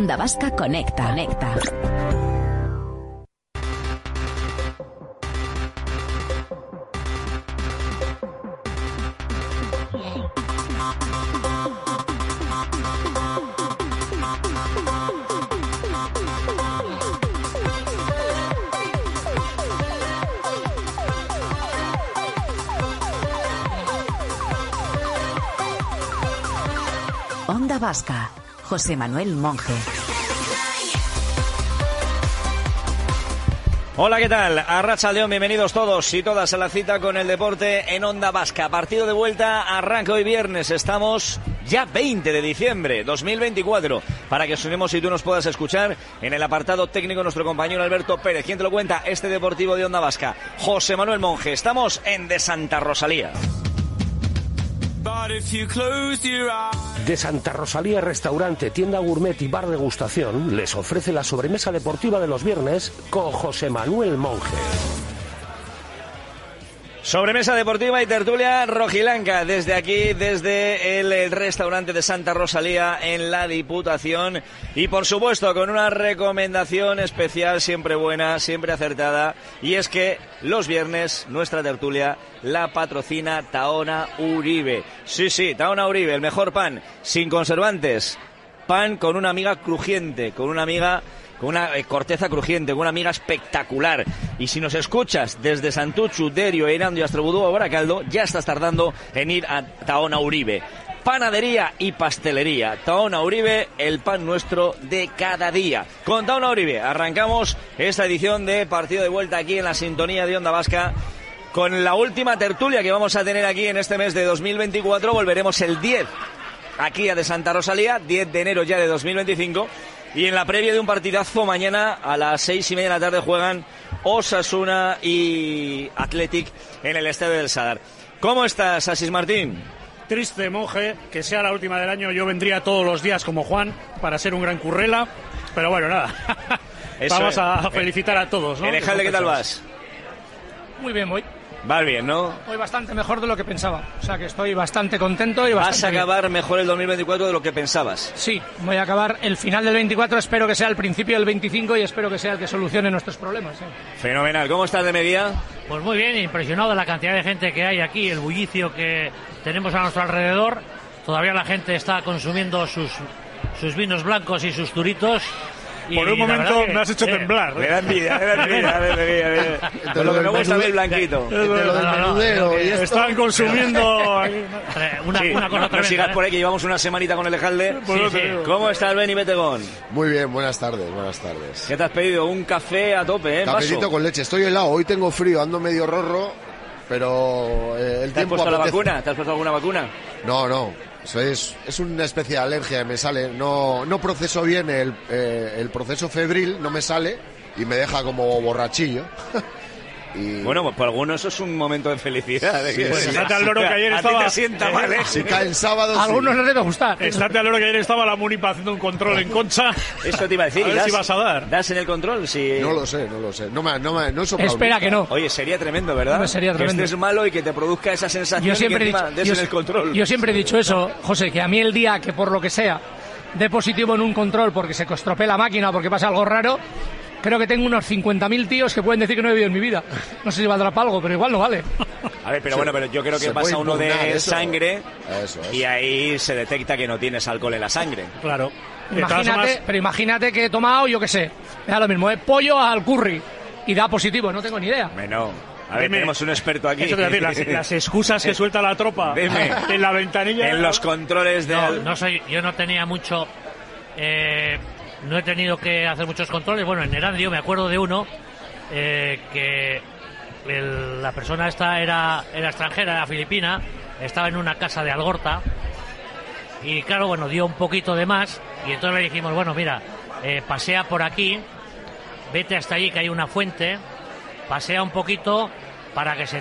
Onda Vasca Conecta. Onda Vasca, José Manuel Monge. Hola, ¿qué tal? Arratsaldeon, bienvenidos todos y todas a la cita con el deporte en Onda Vasca. Partido de vuelta, arranca hoy viernes. Estamos ya 20 de diciembre 2024. Para que os unimos y tú nos puedas escuchar en el apartado técnico nuestro compañero Alberto Pérez. ¿Quién te lo cuenta? Este deportivo de Onda Vasca, José Manuel Monge. Estamos en De Santa Rosalía. De Santa Rosalía, restaurante, tienda gourmet y bar degustación, les ofrece la sobremesa deportiva de los viernes con José Manuel Monge. Sobremesa deportiva y tertulia rojiblanca desde aquí, desde el restaurante de Santa Rosalía en la Diputación, y por supuesto con una recomendación especial, siempre buena, siempre acertada, y es que los viernes nuestra tertulia la patrocina Tahona Uribe. Sí, Tahona Uribe, el mejor pan, sin conservantes, pan con una miga crujiente, con una corteza crujiente, con una miga espectacular. Y si nos escuchas desde Santuchu, Derio, Erandio, Astrobudú o Baracaldo, ya estás tardando en ir a Tahona Uribe. Panadería y pastelería. Tahona Uribe, el pan nuestro de cada día. Con Tahona Uribe arrancamos esta edición de partido de vuelta aquí en la sintonía de Onda Vasca, con la última tertulia que vamos a tener aquí en este mes de 2024. Volveremos el 10 aquí a De Santa Rosalía, 10 de enero ya de 2025. Y en la previa de un partidazo, mañana a las 6:30 de la tarde juegan Osasuna y Athletic en el Estadio del Sadar. ¿Cómo estás, Asís Martín? Triste, Monje, que sea la última del año. Yo vendría todos los días como Juan para ser un gran currela, pero bueno, nada. Vamos a felicitar a todos, ¿no? Elejalde, ¿qué tal vas? Muy bien, voy. Vas bien, ¿no? Voy bastante mejor de lo que pensaba. O sea, que estoy bastante contento y bastante. ¿Vas a acabar mejor el 2024 de lo que pensabas? Sí, voy a acabar el final del 24, espero que sea el principio del 25 y espero que sea el que solucione nuestros problemas. Fenomenal. ¿Cómo estás de media? Pues muy bien, impresionado de la cantidad de gente que hay aquí, el bullicio que tenemos a nuestro alrededor. Todavía la gente está consumiendo sus vinos blancos y sus turitos. Por un momento me has hecho temblar. Me da envidia. Con lo que me gusta el blanquito. Están consumiendo una cosa tremenda. No sigas por ahí, que llevamos una semanita con el Elejalde. Sí. ¿Cómo estás, Beni Betegón? Muy bien, buenas tardes. ¿Qué te has pedido? Un café a tope, ¿eh? Cafecito con leche. Estoy helado, hoy tengo frío, ando medio rorro, pero el ¿Te has puesto la vacuna? ¿Te has puesto alguna vacuna? No. Eso es una especie de alergia que me sale. No proceso bien el proceso febril, no me sale y me deja como borrachillo. Y... Bueno, pues por algunos eso es un momento de felicidad. Pues estate al loro que ayer estaba... A ti te sienta mal, ¿eh? Si caen sábados... A algunos les debe gustar. Estate al loro que ayer estaba la Munipa haciendo un control en Concha. Esto te iba a decir. A ver si vas a dar. ¿Das en el control? Si... No lo sé. No he soplado. Espera que no. Oye, sería tremendo, ¿verdad? No, sería tremendo. Que estés malo y que te produzca esa sensación y que encima des en el control. Yo siempre he dicho eso, José, que a mí el día que por lo que sea dé positivo en un control porque se estropee la máquina o porque pasa algo raro, creo que tengo unos 50.000 tíos que pueden decir que no he bebido en mi vida. No sé si valdrá para algo, pero igual no vale. A ver, pero bueno, pero yo creo que pasa uno de sangre eso. Y ahí se detecta que no tienes alcohol en la sangre. Claro. Pero imagínate que he tomado, yo qué sé, me da lo mismo, pollo al curry y da positivo, no tengo ni idea. Bueno, a ver, tenemos un experto aquí. Eso te voy a decir, las excusas que suelta la tropa en la ventanilla. En los controles de... Yo no tenía mucho... no he tenido que hacer muchos controles. Bueno, en Erandio me acuerdo de uno que la persona esta era extranjera, era filipina, estaba en una casa de Algorta y claro, bueno, dio un poquito de más y entonces le dijimos, bueno, mira, pasea por aquí, vete hasta allí que hay una fuente, pasea un poquito para que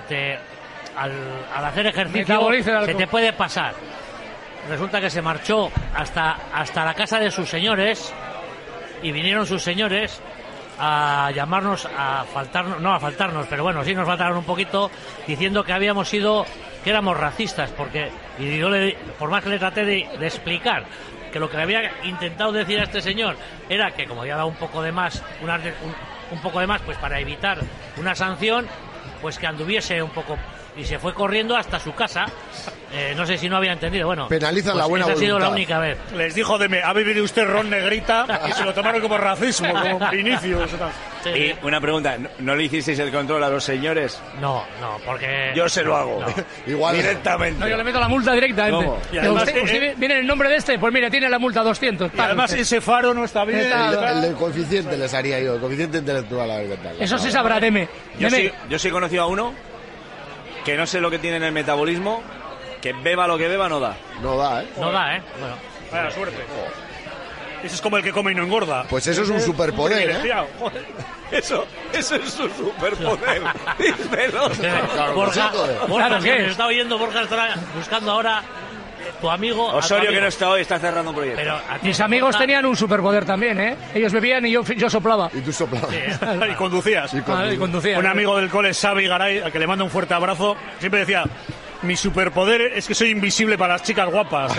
al hacer ejercicio se te puede pasar. Resulta que se marchó hasta la casa de sus señores y vinieron sus señores a llamarnos, no a faltarnos, pero bueno, sí nos faltaron un poquito, diciendo que que éramos racistas, porque, y yo por más que le traté de explicar, que lo que le había intentado decir a este señor era que como había dado un poco de más, un poco de más, pues para evitar una sanción, pues que anduviese un poco, y se fue corriendo hasta su casa. No sé si no había entendido. Bueno, penalizan pues la buena voluntad. Ha sido la única vez. Les dijo ha bebido usted ron negrita y se lo tomaron como racismo, como Vinicius. Sí. Y una pregunta, ¿no le hicisteis el control a los señores? No, porque... Yo se lo hago. No. Igual Directamente. No, yo le meto la multa directamente. ¿Cómo? Y además, ¿Usted viene el nombre de este? Pues mire, tiene la multa 200. Y además ese faro no está bien. el de coeficiente les haría yo, el coeficiente intelectual, a ver qué tal. Eso sí sabrá, Deme. Yo sí he conocido a uno que no sé lo que tiene en el metabolismo, que beba lo que beba no da. No da, ¿eh? No da, ¿eh? Bueno. Vaya suerte. Ese es como el que come y no engorda. Pues eso es un superpoder, ¿eh? Joder. Eso es su superpoder. Díselo. Claro, Borja, sí, joder. Borja, ¿qué? que nos está oyendo, Borja estará buscando ahora tu amigo. Osorio, a tu que amigo. no está hoy, está cerrando un proyecto. Pero a ti, Mis amigos Borja, tenían un superpoder también, ¿eh? Ellos bebían y yo soplaba. Y tú soplabas. Y conducías. Y conducía. Un amigo del cole, Xavi Garay, al que le mando un fuerte abrazo, siempre decía: mi superpoder es que soy invisible para las chicas guapas.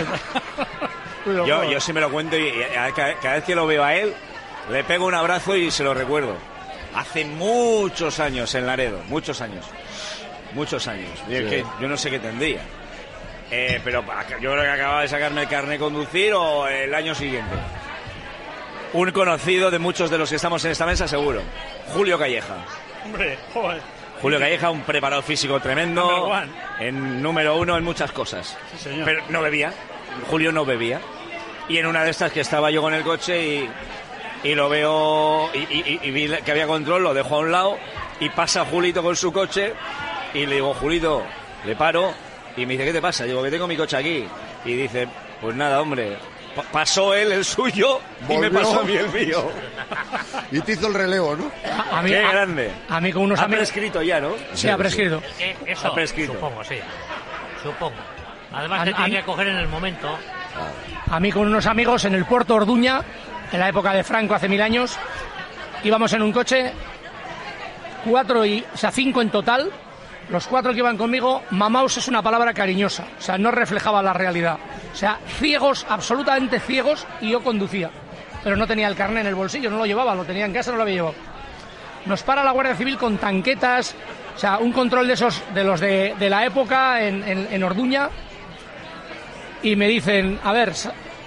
Yo sí me lo cuento y cada vez que lo veo a él, le pego un abrazo y se lo recuerdo. Hace muchos años en Laredo, muchos años. Y es que yo no sé qué tendría. Pero yo creo que acababa de sacarme el carnet de conducir o el año siguiente. Un conocido de muchos de los que estamos en esta mesa, seguro. Julio Calleja. Hombre, joder. Julio Calleja, un preparador físico tremendo, en número 1 en muchas cosas. Sí, señor. Pero no bebía. Julio no bebía. Y en una de estas que estaba yo con el coche y lo veo y vi que había control, lo dejo a un lado y pasa Julito con su coche y le digo: Julito, le paro y me dice: ¿qué te pasa? Digo: que tengo mi coche aquí. Y dice: pues nada, hombre, pasó él el suyo y me Volvió. pasó a mí el mío. Y te hizo el relevo, ¿no? A mí, Qué grande. A mí con unos Ha amigos... prescrito ya, ¿no? Sí, ha prescrito. Eso, Ha prescrito. supongo, sí. Supongo. Además te tiene que coger en el momento. A mí con unos amigos en el puerto Orduña, en la época de Franco, hace 1000 años, íbamos en un coche, 5 en total. Los 4 que iban conmigo, mamaos es una palabra cariñosa, o sea, no reflejaba la realidad. O sea, ciegos, absolutamente ciegos, y yo conducía. Pero no tenía el carné en el bolsillo, no lo llevaba, lo tenía en casa, no lo había llevado. Nos para la Guardia Civil con tanquetas, o sea, un control de los de la época en Orduña, y me dicen: a ver,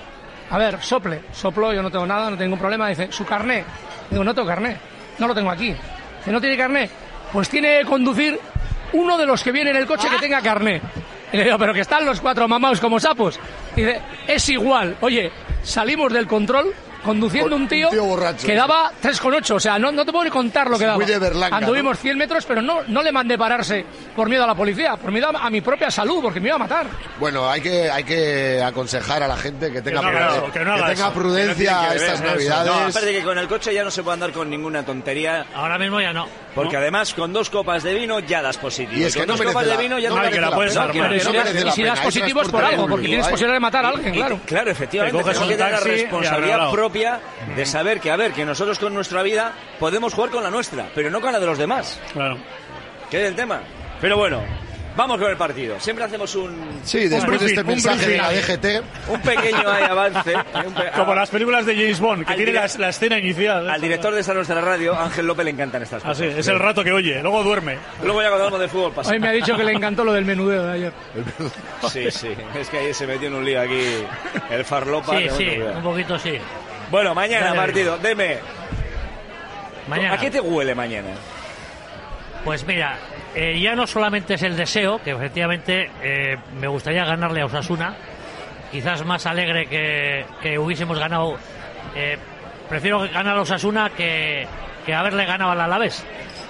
soplo, yo no tengo nada, no tengo ningún problema. Dice: ¿su carné? Digo: no tengo carné, no lo tengo aquí. Dice: ¿no tiene carné? Pues tiene que conducir uno de los que viene en el coche que tenga carné. Y le digo: pero que están los 4 mamados como sapos. Dice: es igual. Oye, salimos del control conduciendo un tío borracho, que daba 3,8, o sea, no te puedo ni contar lo que daba. Muy de Berlanga, Anduvimos, ¿no? 100 metros, pero no le mandé pararse por miedo a la policía, por miedo a mi propia salud, porque me iba a matar. Bueno, hay que aconsejar a la gente que tenga, que no haga eso. prudencia estas Navidades. No, aparte que con el coche ya no se puede andar con ninguna tontería, Ahora mismo ya no. porque además con 2 copas de vino ya das positivo. Y es que con no 2 merece copas de la- vino ya no no merece merece la la puedes pena. armar. Claro, Eso merece la Y si pena, das hay positivo es por transporte algo, porque público, tienes hay. posibilidad de matar a alguien, claro. Claro, efectivamente, Te coges tenemos un que tener la taxi y responsabilidad arreglado. propia de saber que nosotros con nuestra vida podemos jugar con la nuestra, pero no con la de los demás. Claro. ¿Qué es el tema? Pero bueno, vamos con el partido. Siempre hacemos un Sí, después de este un mensaje de la briefing. DGT, pequeño avance. Como las películas de James Bond, que Al tiene direct- la escena inicial. Al director de esta nuestra radio, Ángel López, le encantan estas cosas. Así, es el rato que oye, luego duerme. Luego ya cuando hablamos de fútbol pasa. Hoy me ha dicho que le encantó lo del menudeo de ayer. Sí, es que ahí se metió en un lío aquí el farlopa. Sí, que sí, no te un poquito sí. Bueno, mañana Ya le partido. Deme, Mañana. ¿a qué te huele mañana? Pues mira, ya no solamente es el deseo, que efectivamente me gustaría ganarle a Osasuna, quizás más alegre que hubiésemos ganado. Prefiero ganar a Osasuna que haberle ganado al Alavés.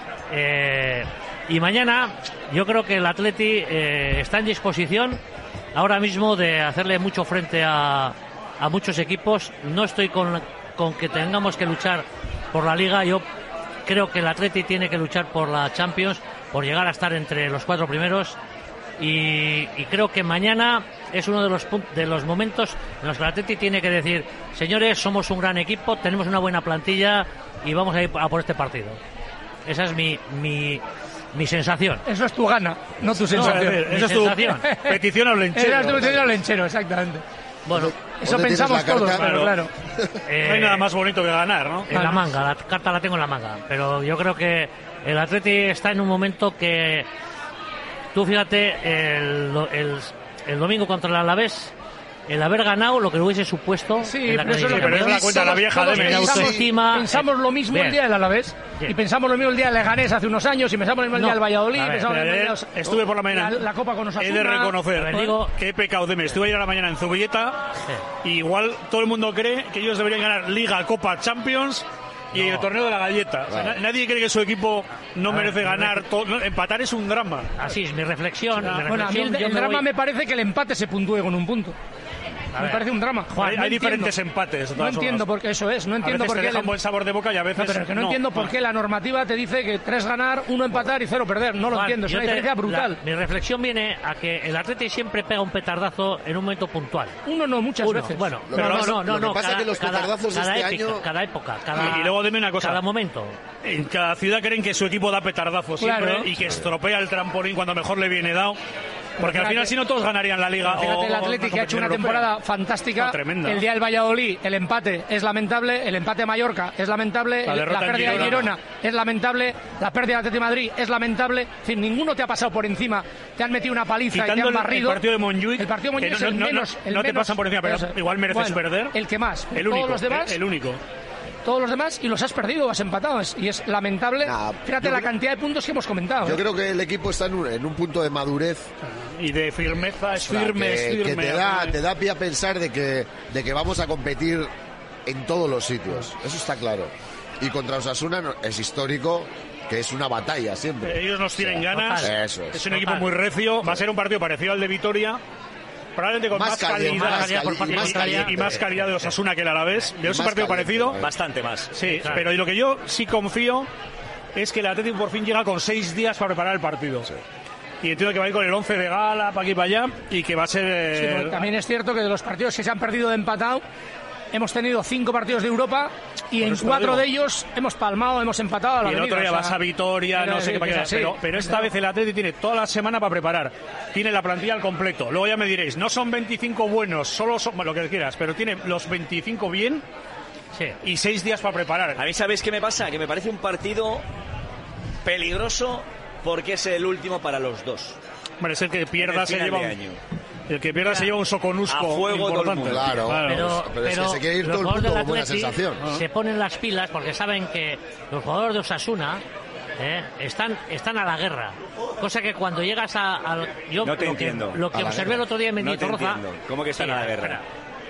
Y mañana yo creo que el Atleti está en disposición ahora mismo de hacerle mucho frente a muchos equipos. No estoy con que tengamos que luchar por la Liga. Yo creo que el Atleti tiene que luchar por la Champions, por llegar a estar entre los 4 primeros. Y creo que mañana es uno de los momentos en los que el Atleti tiene que decir: señores, somos un gran equipo, tenemos una buena plantilla y vamos a ir a por este partido. Esa es mi sensación. Eso es tu gana, no tu sensación. Eso es tu sensación. petición al Era tu lenchero. petición al lenchero, exactamente. Bueno, eso pensamos todos, pero claro. No hay nada más bonito que ganar, ¿no? En la manga, la carta la tengo en la manga. Pero yo creo que el Atleti está en un momento que... Tú fíjate, el domingo contra el Alavés, el haber ganado lo que hubiese supuesto. Sí, en la pero eso pero es la cuenta la vieja de autoestima. Pensamos lo mismo el día del Alavés, y pensamos lo mismo el día del Leganés hace unos años, y pensamos lo mismo el día del Valladolid. Estuve por la mañana. La Copa con Osasuna. He de reconocer que he pecado de mí. Estuve ayer a la mañana en Zubieta, y igual todo el mundo cree que ellos deberían ganar Liga, Copa, Champions y el torneo de la galleta. O sea, nadie cree que su equipo no merece ganar. Empatar es un drama. Así es, mi reflexión. Bueno, a mí el drama me parece que el empate se puntúe con un punto. Me parece un drama. Juan, hay diferentes empates. No entiendo por qué eso es. No entiendo por qué. Te deja un buen sabor de boca y a veces. Pero es que no entiendo por qué la normativa te dice que 3 ganar, 1 empatar y 0 perder. No lo entiendo. Es una diferencia brutal. Mi reflexión viene a que el Atleti siempre pega un petardazo en un momento puntual. Uno no, muchas veces. Bueno, lo que pasa es que los petardazos cada este época, año. Cada época. Y luego dime una cosa. Cada momento. En cada ciudad creen que su equipo da petardazos siempre, claro, y que estropea el trampolín cuando mejor le viene dado. Porque al final, si no, todos ganarían la Liga. Fíjate, el Atleti que ha hecho una temporada fantástica. Tremenda. El día del Valladolid, el empate es lamentable. El empate a Mallorca es lamentable. La pérdida de Girona es lamentable. La pérdida de Atleti de Madrid es lamentable. En fin, ninguno te ha pasado por encima. Te han metido una paliza y te han barrido. El partido de Montjuic. El partido de Montjuic es el menos. No te pasan por encima, pero igual mereces perder. El que más. El único. Todos los demás. El único. Todos los demás, y los has perdido o has empatado, y es lamentable. Fíjate la cantidad de puntos que hemos comentado. Yo creo que el equipo está en un punto de madurez y de firmeza, que te da pie a pensar de que vamos a competir en todos los sitios. Eso está claro. Y contra Osasuna es histórico, que es una batalla siempre. Ellos nos tienen ganas. Eso es. Es un equipo muy recio. Va a ser un partido parecido al de Vitoria. Probablemente con más calidad y más calidad de Osasuna que el Alavés. Es un partido parecido. Bastante más. Sí, claro. Pero lo que yo sí confío es que el Atlético por fin llega con 6 días para preparar el partido. Sí. Y entiendo que va a ir con el 11 de gala para aquí y para allá, y que va a ser... Sí, también es cierto que de los partidos que se han perdido de empatado, hemos tenido 5 partidos de Europa y en 4 de ellos hemos palmado, hemos empatado a la y el avenida, otro día vas a Vitoria, no sé qué para qué. Pero esta vez el Atleti tiene toda la semana para preparar. Tiene la plantilla al completo. Luego ya me diréis, no son 25 buenos, solo son lo que quieras, pero tiene los 25 bien, y 6 días para preparar. A mí, ¿sabéis qué me pasa? Que me parece un partido peligroso porque es el último para los dos. Bueno, es el que pierda se lleva el que pierda se lleva un soconusco a fuego importante. Claro. Pero es que se quiere ir todo el mundo con buena sensación. Se ponen las pilas porque saben que los jugadores de Osasuna están a la guerra. Cosa que cuando llegas al... Yo no te entiendo. Lo que observé el otro día en Mendizorroza... No te entiendo. ¿Cómo que están a la guerra?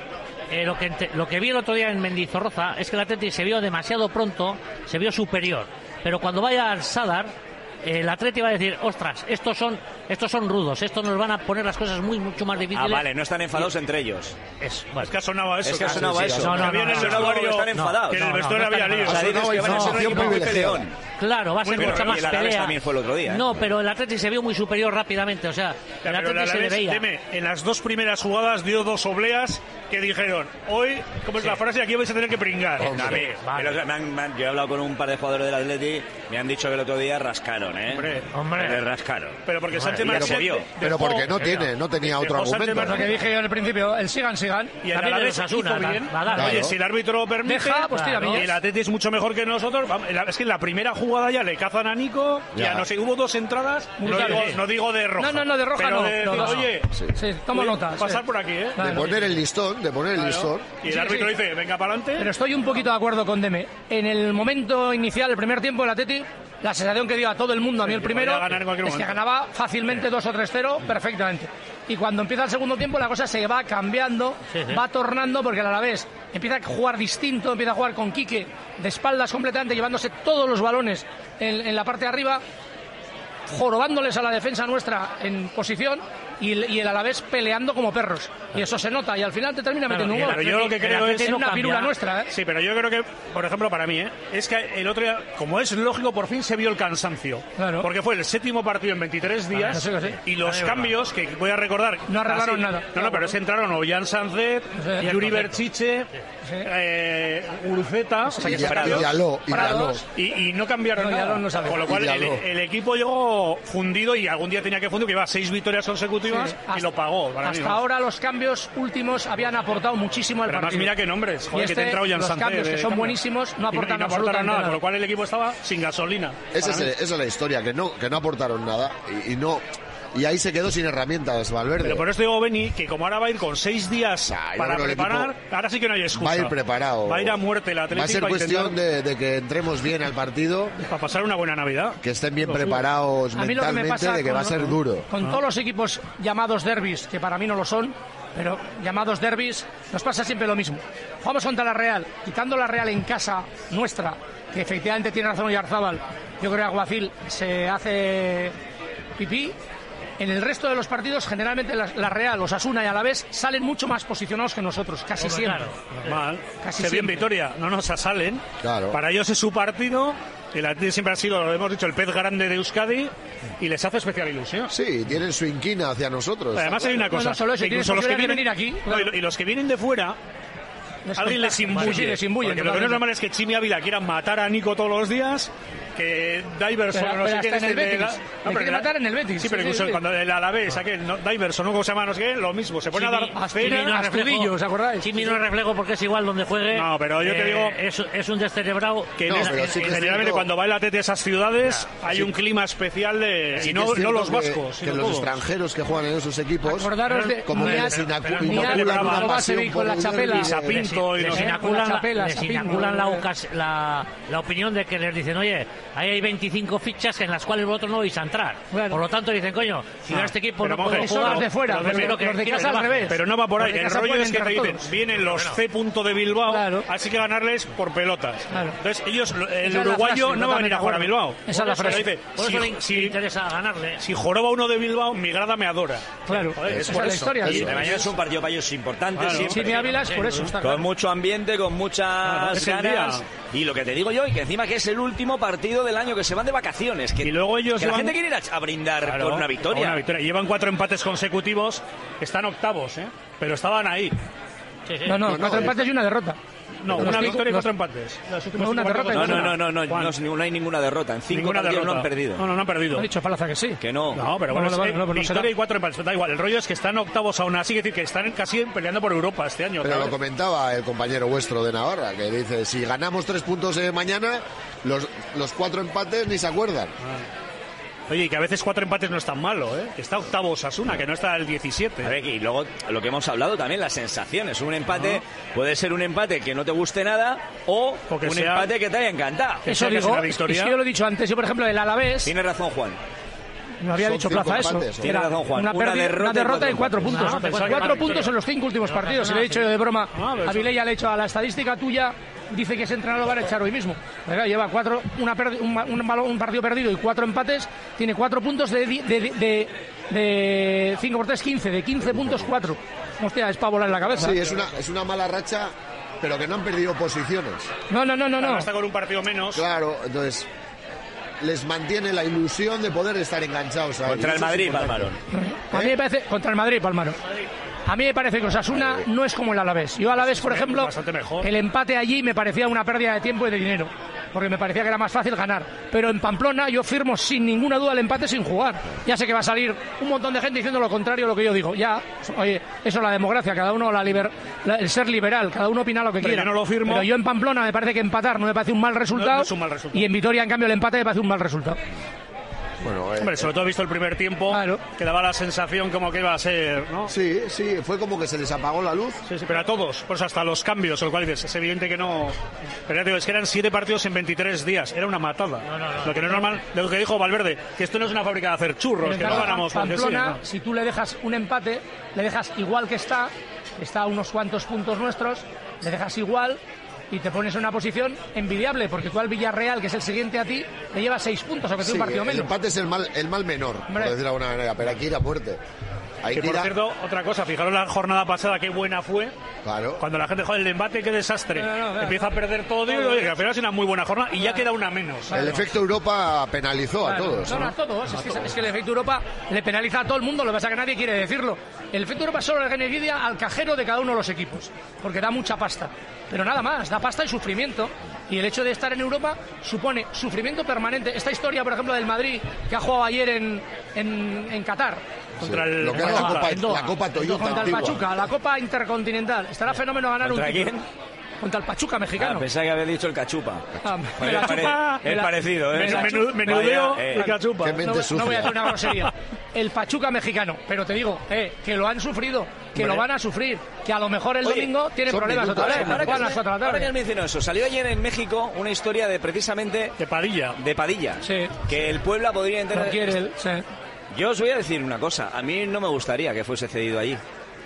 Lo que vi el otro día en Mendizorroza es que el Atleti se vio demasiado pronto, se vio superior. Pero cuando vaya al Sadar, el Atleti va a decir, ostras, estos son rudos, estos nos van a poner las cosas mucho más difíciles. Vale, no están enfadados entre ellos. Es que ha sonado eso. Es que ha sonado eso. Están enfadados. Que en el vestuario había lío. O sea, dices que van a ser un equipo muy peleón. Claro, va a ser mucha más pelea. También fue el otro día. No, pero el Atleti se vio muy superior rápidamente, o sea, el Atleti se le veía. En las 2 primeras jugadas dio 2 obleas que dijeron, hoy, como es la frase, aquí vais a tener que pringar. Yo he hablado con un par de jugadores del Atleti, me han dicho que el otro día rascaron, Hombre. Le rascaron. Pero porque Sánchez pero porque no tenía otro argumento. Lo que dije yo en el principio, el sigan. Y el Alavés hizo bien. Oye, si el árbitro lo permite, y el Atleti es mucho mejor que nosotros. Es que en la primera jugada ya le cazan a Nico, ya no sé, hubo 2 entradas, no digo de roja. No, de roja pero no. Oye, toma nota. Pasar por aquí, De poner el listón, Y el árbitro dice, venga para adelante. Pero estoy un poquito de acuerdo con Deme. En el momento inicial, el primer tiempo, el Atleti, la sensación que dio a todo el mundo, a mí el primero, es que ganaba fácilmente 2 o 3-0 perfectamente. Y cuando empieza el segundo tiempo la cosa se va cambiando, va tornando, porque el Alavés empieza a jugar distinto, empieza a jugar con Quique de espaldas completamente, llevándose todos los balones en la parte de arriba, jorobándoles a la defensa nuestra en posición, y el Alavés peleando como perros, y eso se nota, y al final te termina metiendo un gol. Pero yo lo que creo es una pirula nuestra, Sí, pero yo creo que, por ejemplo, para mí, es que el otro día, como es lógico, por fin se vio el cansancio. Claro. Porque fue el 7º partido en 23 días, y los cambios, que voy a recordar... No arreglaron nada. No, pero es que entraron Ollán Sanzet, Yuri Berchiche, Uruceta, y no cambiaron nada. Con lo cual, el equipo llegó fundido, y algún día tenía que fundir, que lleva 6 victorias consecutivas, deportivas y lo pagó. Hasta ahora los cambios últimos habían aportado muchísimo al partido. Además, mira qué nombres. Joder, y que te entra los cambios que son buenísimos no aportan absolutamente nada. Con lo cual el equipo estaba sin gasolina. Esa es la historia, que no aportaron nada y ahí se quedó sin herramientas Valverde. Pero por eso digo, Beni, que como ahora va a ir con 6 días para preparar, ahora sí que no hay excusa. Va a ir preparado. Va a ir a muerte el Atlético. Va a ser cuestión de que entremos bien al partido. Para pasar una buena Navidad. Que estén bien preparados mentalmente, de que va a ser duro. Con todos los equipos llamados derbis, que para mí no lo son, pero llamados derbis, nos pasa siempre lo mismo. Jugamos contra la Real, quitando la Real en casa nuestra, que efectivamente tiene razón Oyarzábal. Yo creo que Alguacil se hace pipí. En el resto de los partidos, generalmente la Real, Osasuna y Alavés salen mucho más posicionados que nosotros, casi siempre. Normal. Casi Se siempre. bien Vitoria, no nos salen. Claro. Para ellos es su partido. El Atlético siempre ha sido, lo hemos dicho, el pez grande de Euskadi y les hace especial ilusión. Sí, tienen su inquina hacia nosotros. Además hay una cosa, no solo eso, incluso los que vienen venir aquí, claro. y los que vienen de fuera, alguien les imbuye. Porque lo que no es normal es que Chimi Ávila quiera matar a Nico todos los días, que Diverson no sé qué, en el Betis. Le quiere matar en el Betis. Sí, pero incluso cuando el Alavés, aquel Diverson, ¿no? ¿Cómo se llama? No sé qué, lo mismo, se pone a dar Astudillo, ¿os acordáis? Chimi no es reflejo porque es igual donde juegue. No, pero yo te digo... Es un descerebrado. Que generalmente cuando va el Atleti a esas ciudades hay un clima especial y no los vascos. Que los extranjeros que juegan en esos equipos, acordaros de como que les inoculan una pasión con la chapela. Y Sapinto y les inoculan la opinión de que les dicen, oye, ahí hay 25 fichas en las cuales vosotros no vais a entrar. Bueno. Por lo tanto dicen, coño, si a este equipo no puedo jugar, jugar, los de fuera, los de casa al revés. Pero no va por ahí. El rollo es que te dicen, vienen los C. de Bilbao, claro. Así que ganarles por pelotas. Claro. Entonces ellos, el uruguayo no va a venir a jugar a Bilbao. Esa es la frase. Dice, por eso le interesa ganarle. Si joroba uno de Bilbao, mi grada me adora. Claro, es por la historia. Y mañana es un partido para ellos importante. Claro. Siempre. Ávila es por eso. Está Con mucho ambiente, con muchas ganas. Y lo que te digo yo, y que encima que es el último partido del año, que se van de vacaciones. Que, y luego ellos que la gente quiere ir a brindar por una victoria. Llevan 4 empates consecutivos, están octavos, pero estaban ahí. No, 4 empates y una derrota. No, una victoria y 4 empates. Una derrota. No hay ninguna derrota. En 5 partidos no han perdido. No han perdido. Ha dicho Palaza que sí. Que no. No, pero bueno, victoria y 4 empates. Da igual, el rollo es que están octavos aún así, que están casi peleando por Europa este año. Pero lo comentaba el compañero vuestro de Navarra, que dice, si ganamos 3 puntos mañana, los 4 empates ni se acuerdan. Oye, y que a veces 4 empates no es tan malo, ¿eh? Está octavo Osasuna, que no está el 17. A ver, y luego lo que hemos hablado también, las sensaciones. Un empate puede ser un empate que no te guste nada o un empate que te haya encantado. Eso digo, es que yo lo he dicho antes. Yo, por ejemplo, el Alavés... Tiene razón, Juan. No había dicho Plaza eso. Tiene razón, Juan. Una derrota y 4 puntos. 4 puntos en los 5 últimos partidos. Se le he dicho yo de broma. A Vilella le he hecho a la estadística tuya. Dice que ese entrenador lo van a echar hoy mismo. Lleva un partido perdido y 4 empates. Tiene 4 puntos de 5 por 3, 15. De 15 puntos, 4. Hostia, es para volar en la cabeza. Sí, es una mala racha, pero que no han perdido posiciones. No. Está con un partido menos. Claro, entonces... les mantiene la ilusión de poder estar enganchados ahí. Contra el Madrid, Palmarón. A mí me parece... Contra el Madrid, Palmarón. A mí me parece que Osasuna no es como el Alavés. Yo Alavés, por ejemplo, el empate allí me parecía una pérdida de tiempo y de dinero, porque me parecía que era más fácil ganar. Pero en Pamplona yo firmo sin ninguna duda el empate sin jugar. Ya sé que va a salir un montón de gente diciendo lo contrario a lo que yo digo. Ya, oye, eso es la democracia, cada uno el ser liberal, cada uno opina lo que quiera. Yo no lo firmo. Pero yo en Pamplona me parece que empatar no me parece un mal resultado. No es un mal resultado. Y en Vitoria, en cambio, el empate me parece un mal resultado. Bueno, hombre, sobre todo he visto el primer tiempo, claro, que daba la sensación como que iba a ser, ¿no? Sí, fue como que se les apagó la luz. Sí, pero a todos, pues hasta los cambios, lo cual dices, es evidente que no. Pero ya te digo, es que eran 7 partidos en 23 días, era una matada. No. Lo que no es normal, lo que dijo Valverde, que esto no es una fábrica de hacer churros, que no ganamos porque sí, ¿no? Si tú le dejas un empate, le dejas igual que está a unos cuantos puntos nuestros, le dejas igual. Y te pones en una posición envidiable, porque tú al Villarreal, que es el siguiente a ti, le llevas 6 puntos, aunque sea un partido menos. El empate es el mal menor, por decirlo de alguna manera, pero aquí ir a muerte. Que por cierto, otra cosa, fijaros la jornada pasada qué buena fue. Claro. Cuando la gente joder el embate, qué desastre. Empieza a perder todo y al final es una muy buena jornada y ya queda una menos. El efecto Europa penalizó a todos. No, a todos. Es que el efecto Europa le penaliza a todo el mundo, lo que pasa es que nadie quiere decirlo. El efecto Europa solo le beneficia al cajero de cada uno de los equipos, porque da mucha pasta. Pero nada más, da pasta y sufrimiento. Y el hecho de estar en Europa supone sufrimiento permanente. Esta historia, por ejemplo, del Madrid, que ha jugado ayer en Qatar, Contra Sí. el Lo que era la Copa Toyota Contra el antigua. Pachuca, la Copa Intercontinental. Estará fenómeno ganar ¿Contra un título. quién? Contra el Pachuca mexicano. Pensaba que había dicho el cachupa. Me la chupa, Es parecido, ¿eh? Menudeo Vaya, y cachupa. Qué mente no voy a sucia. hacer una grosería. El Pachuca mexicano, pero te digo, que lo han sufrido, que lo van a sufrir, que a lo mejor el Oye, domingo tiene son problemas minutos, otra vez. son Ahora Juegan a las 4 de la ahora que tarde. me mencionó eso, salió ayer en México una historia de precisamente De Padilla. de Padilla. Sí. Que el Puebla podría No entrar. quiere él, sí. Yo os voy a decir una cosa, a mí no me gustaría que fuese cedido allí.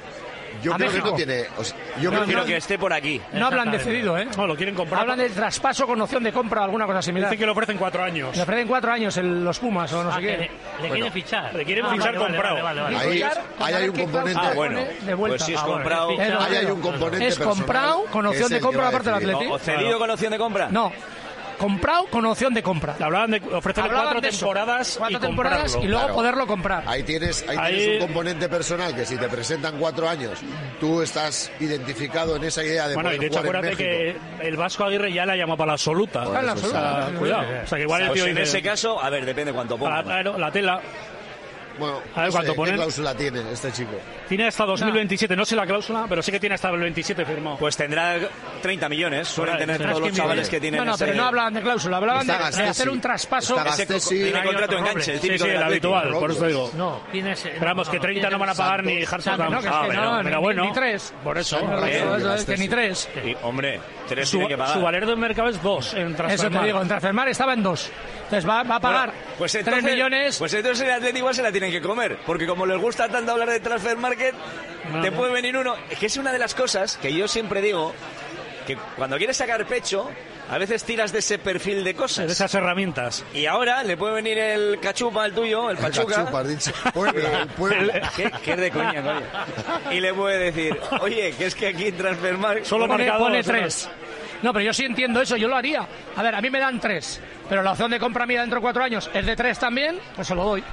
Yo ¿A creo México? que no tiene. O sea, yo Yo creo quiero que que esté por aquí. No hablan de cedido, ¿eh? No, lo quieren comprar. Hablan de traspaso con opción de compra o alguna cosa similar. Dicen que le ofrecen 4 años. Le ofrecen 4 años los Pumas o no sé que qué. le quieren fichar. Le quieren fichar comprado. Vale. Ahí hay un componente. Bueno, de vuelta. pues si es Ah, bueno, comprado. es fichar. Ahí hay un componente Es personal, comprado con que opción es de el que compra va a aparte del decidir. Atleti. ¿O cedido con opción de compra? No, comprado con opción de compra. Hablaban de ofrecerle Hablaban 4 de eso. temporadas 4 y temporadas comprarlo. y luego Claro. poderlo comprar. Ahí tienes Ahí- un componente personal que si te presentan 4 años, tú estás identificado en esa idea de Bueno, y poder de hecho jugar en acuérdate México. que el Vasco Aguirre ya la llamó para la absoluta. Por eso, la absoluta. O sea, cuidado. O sea, que igual el Pues tío en dice, ese caso, a ver, depende cuánto ponga. claro, la tela. Bueno, A ver no cuánto sé, ponen. ¿qué cláusula tiene este chico? Tiene hasta 2027, no sé la cláusula, pero sí que tiene hasta el 27 firmado. Pues tendrá 30 millones. Suelen Por ahí, tener ¿sabes todos los quién chavales vive? que tienen No, ese... pero no hablaban de cláusula, hablaban Está de Gastesi. hacer un traspaso. Está Ese Gastesi. tiene contrato Robles. enganche, el Sí, típico sí, del el Atlético. habitual, por eso te digo. No, tienes. Pero vamos, que 30 no van a pagar ni Hartz Santos, no, que es que pero bueno. ni 3. Por eso. Eso es que ni 3. Y, hombre, 3 Su, tiene que pagar. su valor de mercado es 2 en Eso Transfermarkt. te digo, en Transfermarkt estaba en 2. Entonces va a pagar Bueno, pues 3 entonces, millones. Pues entonces el Atlético igual se la tienen que comer. Porque como les gusta tanto hablar de Transfer Market, te puede venir uno. Es que es una de las cosas que yo siempre digo, que cuando quieres sacar pecho, a veces tiras de ese perfil de cosas. De esas herramientas. Y ahora le puede venir el cachupa, el tuyo, el Pachuca. Cachupa, has dicho. Puebla, el Puebla. ¿Qué es de coña, coño? Y le puede decir, oye, que es que aquí en Transfermarkt Solo marcado pone dos 3. No, pero yo sí entiendo eso, yo lo haría. A ver, a mí me dan 3, pero la opción de compra mía dentro de 4 años es de 3 también, pues se lo doy.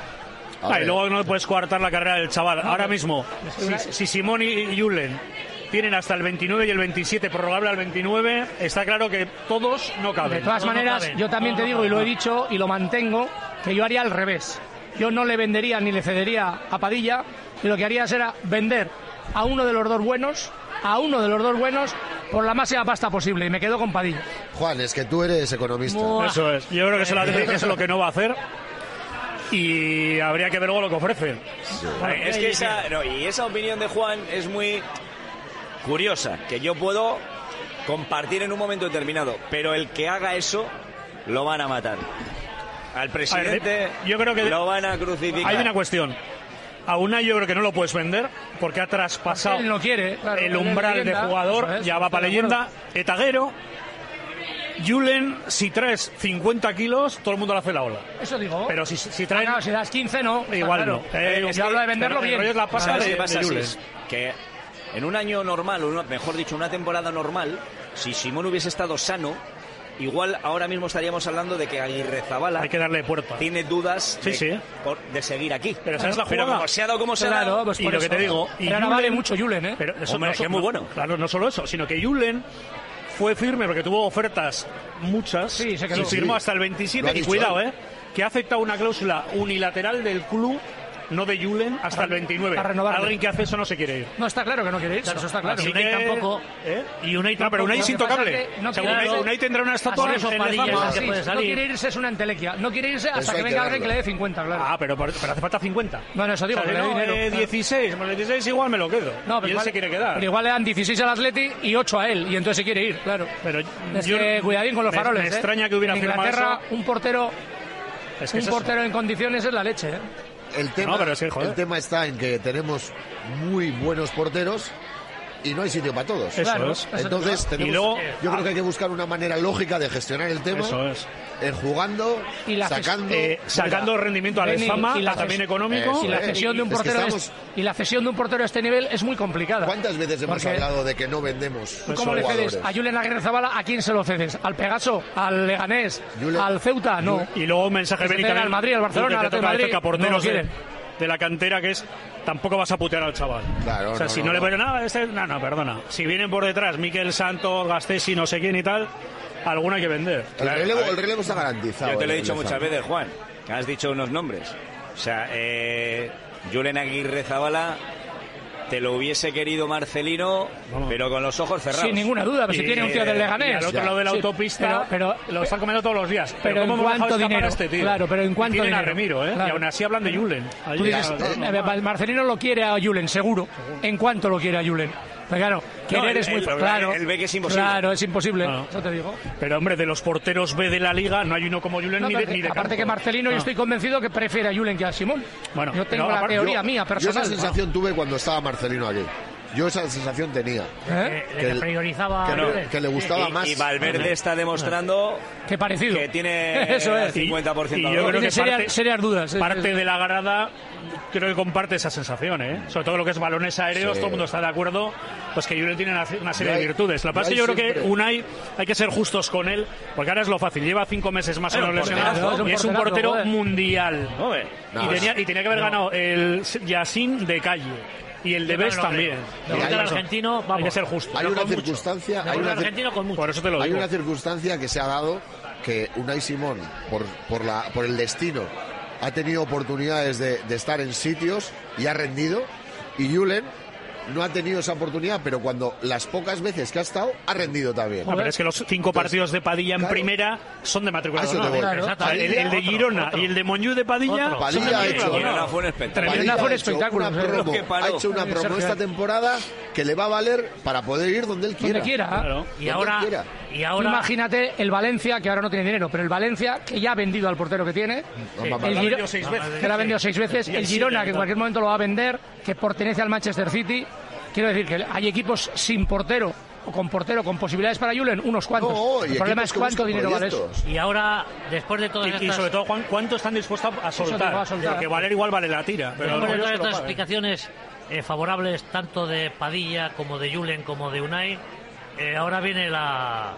A Y ver, luego no puedes coartar la carrera del chaval. Ahora mismo, si Simón y Julen tienen hasta el 29 y el 27 prorrogable al 29, está claro que todos no De caben. todas no maneras, caben. yo también te digo, y lo he dicho y lo mantengo, que yo haría al revés. Yo no le vendería ni le cedería a Padilla, y lo que haría será vender a uno de los dos buenos, por la máxima pasta posible, y me quedo con Padilla. Juan, es que tú eres economista. Buah. Eso es. Yo creo que eso es lo que no va a hacer. Y habría que ver luego lo que ofrecen. Es que esa opinión de Juan es muy curiosa, que yo puedo compartir en un momento determinado, pero el que haga eso lo van a matar. Al presidente yo creo que lo van a crucificar. Hay una cuestión. A Unai yo creo que no lo puedes vender porque ha traspasado Él no quiere, claro, el él es umbral de leyenda, jugador, eso es, ya va para estoy de leyenda. Etaguero, Julen, si traes 50 kilos, todo el mundo le hace la ola. Eso digo. Pero si traen... Claro, si das 15 no. está Igual claro. no. Es Yo que- hablo de venderlo pero el bien. rollo es la pasta ¿Sabes de- qué pasa? de Sí, Julen. es que en un año normal, o mejor dicho, una temporada normal, si Simón hubiese estado sano, igual ahora mismo estaríamos hablando de que Aguirrezabala Hay que darle puerta. tiene dudas Sí, sí. de seguir aquí. Pero ¿sabes la Pero jugada? como se ha dado como se ha Claro, dado, pues Y por lo que eso. te digo, y Pero ahora Julen- vale mucho Julen, ¿eh? Pero eso Hombre, no que es muy bueno. Claro, no solo eso, sino que Julen fue firme porque tuvo ofertas muchas Sí, se quedó. y firmó Sí. hasta el Lo 27 ha y dicho cuidado, él. que ha aceptado una cláusula unilateral del club, no de Julen, hasta el 29. para renovarle. Alguien que hace eso no se quiere ir. No, está claro que no quiere irse, eso está claro. Y Así Unai que- tampoco. ¿Eh? Y Unai No, pero tampoco. Unai es Lo que pasa intocable. es que no Según quiere- Unai tendrá una estatua Por eso en Padilla Lezama. es el que puede No salir. quiere irse es una entelequia. No quiere irse Eso hasta hay que que venga alguien que verlo. le dé 50, claro. Ah, pero hace falta 50. Bueno, eso digo, O sea, que le dé no, dinero. Claro. 16, pues 16 igual me lo quedo. No, pero y él igual- se quiere quedar. Pero igual le dan 16 al Atleti y 8 a él, y entonces se quiere ir, claro. Pero Es yo- que cuidadín con los me- faroles. Me extraña que hubiera en firmado Inglaterra, eso. un portero Es que es un eso. portero en condiciones es la leche, ¿eh? El tema, No, pero sí, joder. el tema está en que tenemos muy buenos porteros y no hay sitio para todos. Eso Claro, es. Entonces, tenemos, Y luego- yo creo que hay que buscar una manera lógica de gestionar el tema, Eso es. jugando, Y la sacando... Sacando rendimiento a Benny, Lezama, y la también ces- económico. Y la Eh, cesión de un es que portero estamos- y la cesión de un portero a este nivel es muy complicada. ¿Cuántas veces hemos Porque- hablado de que no vendemos ¿Tú ¿Cómo le jugadores? cedes a Julen Aguirrezabala? ¿A quién se lo cedes? ¿Al Pegaso? ¿Al Leganés? Julen- ¿Al Ceuta? No. Y luego un mensaje Que se Benny ceda también. al Madrid, al Barcelona, que al te Atlético toca de Madrid, a porteros no lo de, quieren. de la cantera, que es tampoco vas a putear al chaval. Claro, o sea, no, si no, no, le no. ponen nada, no, perdona. Si vienen por detrás Miquel Santos, Gastesi, no sé quién y tal, alguna hay que vender. El relevo está garantizado. yo te lo he el dicho Lezama. muchas veces, Juan, que has dicho unos nombres. sea, Julen Aguirrezabala te lo hubiese querido Marcelino, pero con los ojos cerrados. Sin ninguna duda, pero si tiene un tío del Leganés. Y al otro lado de la autopista, pero lo están comiendo todos los días. Pero ¿en cuánto dinero? Este tío? Claro, pero ¿en cuánto dinero? A Remiro, ¿eh? Claro. Y aún así hablan de Julen. Tú dices, Marcelino lo quiere a Julen, seguro. ¿En cuánto lo quiere a Julen? Pero claro, querer es muy claro. Él ve que es imposible. Claro, es imposible. No. Eso te digo. Pero hombre, de los porteros B de la liga no hay uno como Julen ni de aparte campo. que Marcelino, yo estoy convencido que prefiere a Julen que a Simón. Bueno, yo tengo la teoría mía personal. Yo esa sensación tuve cuando estaba Marcelino aquí. Yo esa sensación tenía. Que priorizaba que le gustaba más. Y Valverde está demostrando que parecido. Que tiene eso es. 50%. Y yo creo que serias dudas. Parte de la grada creo que comparte esa sensación, ¿eh? Sobre todo lo que es balones aéreos, todo el mundo está de acuerdo, pues que Julen tiene una serie de virtudes. Lo que pasa es que yo creo que Unai hay que ser justos con él, porque ahora es lo fácil. Lleva 5 meses más o menos lesionado y es un portero mundial. Y tenía que haber ganado el Yassin de calle. Y el de Best también. El argentino, vamos. Hay que ser justo. Hay una circunstancia. Argentino con mucho. Por eso te lo digo. Hay una circunstancia que se ha dado que Unai Simón, por el destino, ha tenido oportunidades de estar en sitios y ha rendido. Y Julen no ha tenido esa oportunidad, pero cuando las pocas veces que ha estado, ha rendido también. No, pero es que los 5 partidos de Padilla en primera son de matrícula de honor. El de Girona y el de Monju de Padilla. Padilla ha hecho un espectáculo. Ha hecho una promo esta temporada que le va a valer para poder ir donde él quiera. Donde quiera. Claro. Y ahora imagínate el Valencia, que ahora no tiene dinero, pero el Valencia, que ya ha vendido al portero que tiene, que lo ha vendido 6 veces, el Girona, que en cualquier momento lo va a vender, que pertenece al Manchester City. Quiero decir que hay equipos sin portero o con portero con posibilidades para Julen, unos cuantos. El problema es cuánto dinero vale eso. Y ahora, después de todas estas... Y sobre todo, Juan, ¿cuánto están dispuestos a soltar? Porque valer igual vale la tira. Pero después de todas estas explicaciones favorables, tanto de Padilla como de Julen como de Unai, ahora viene la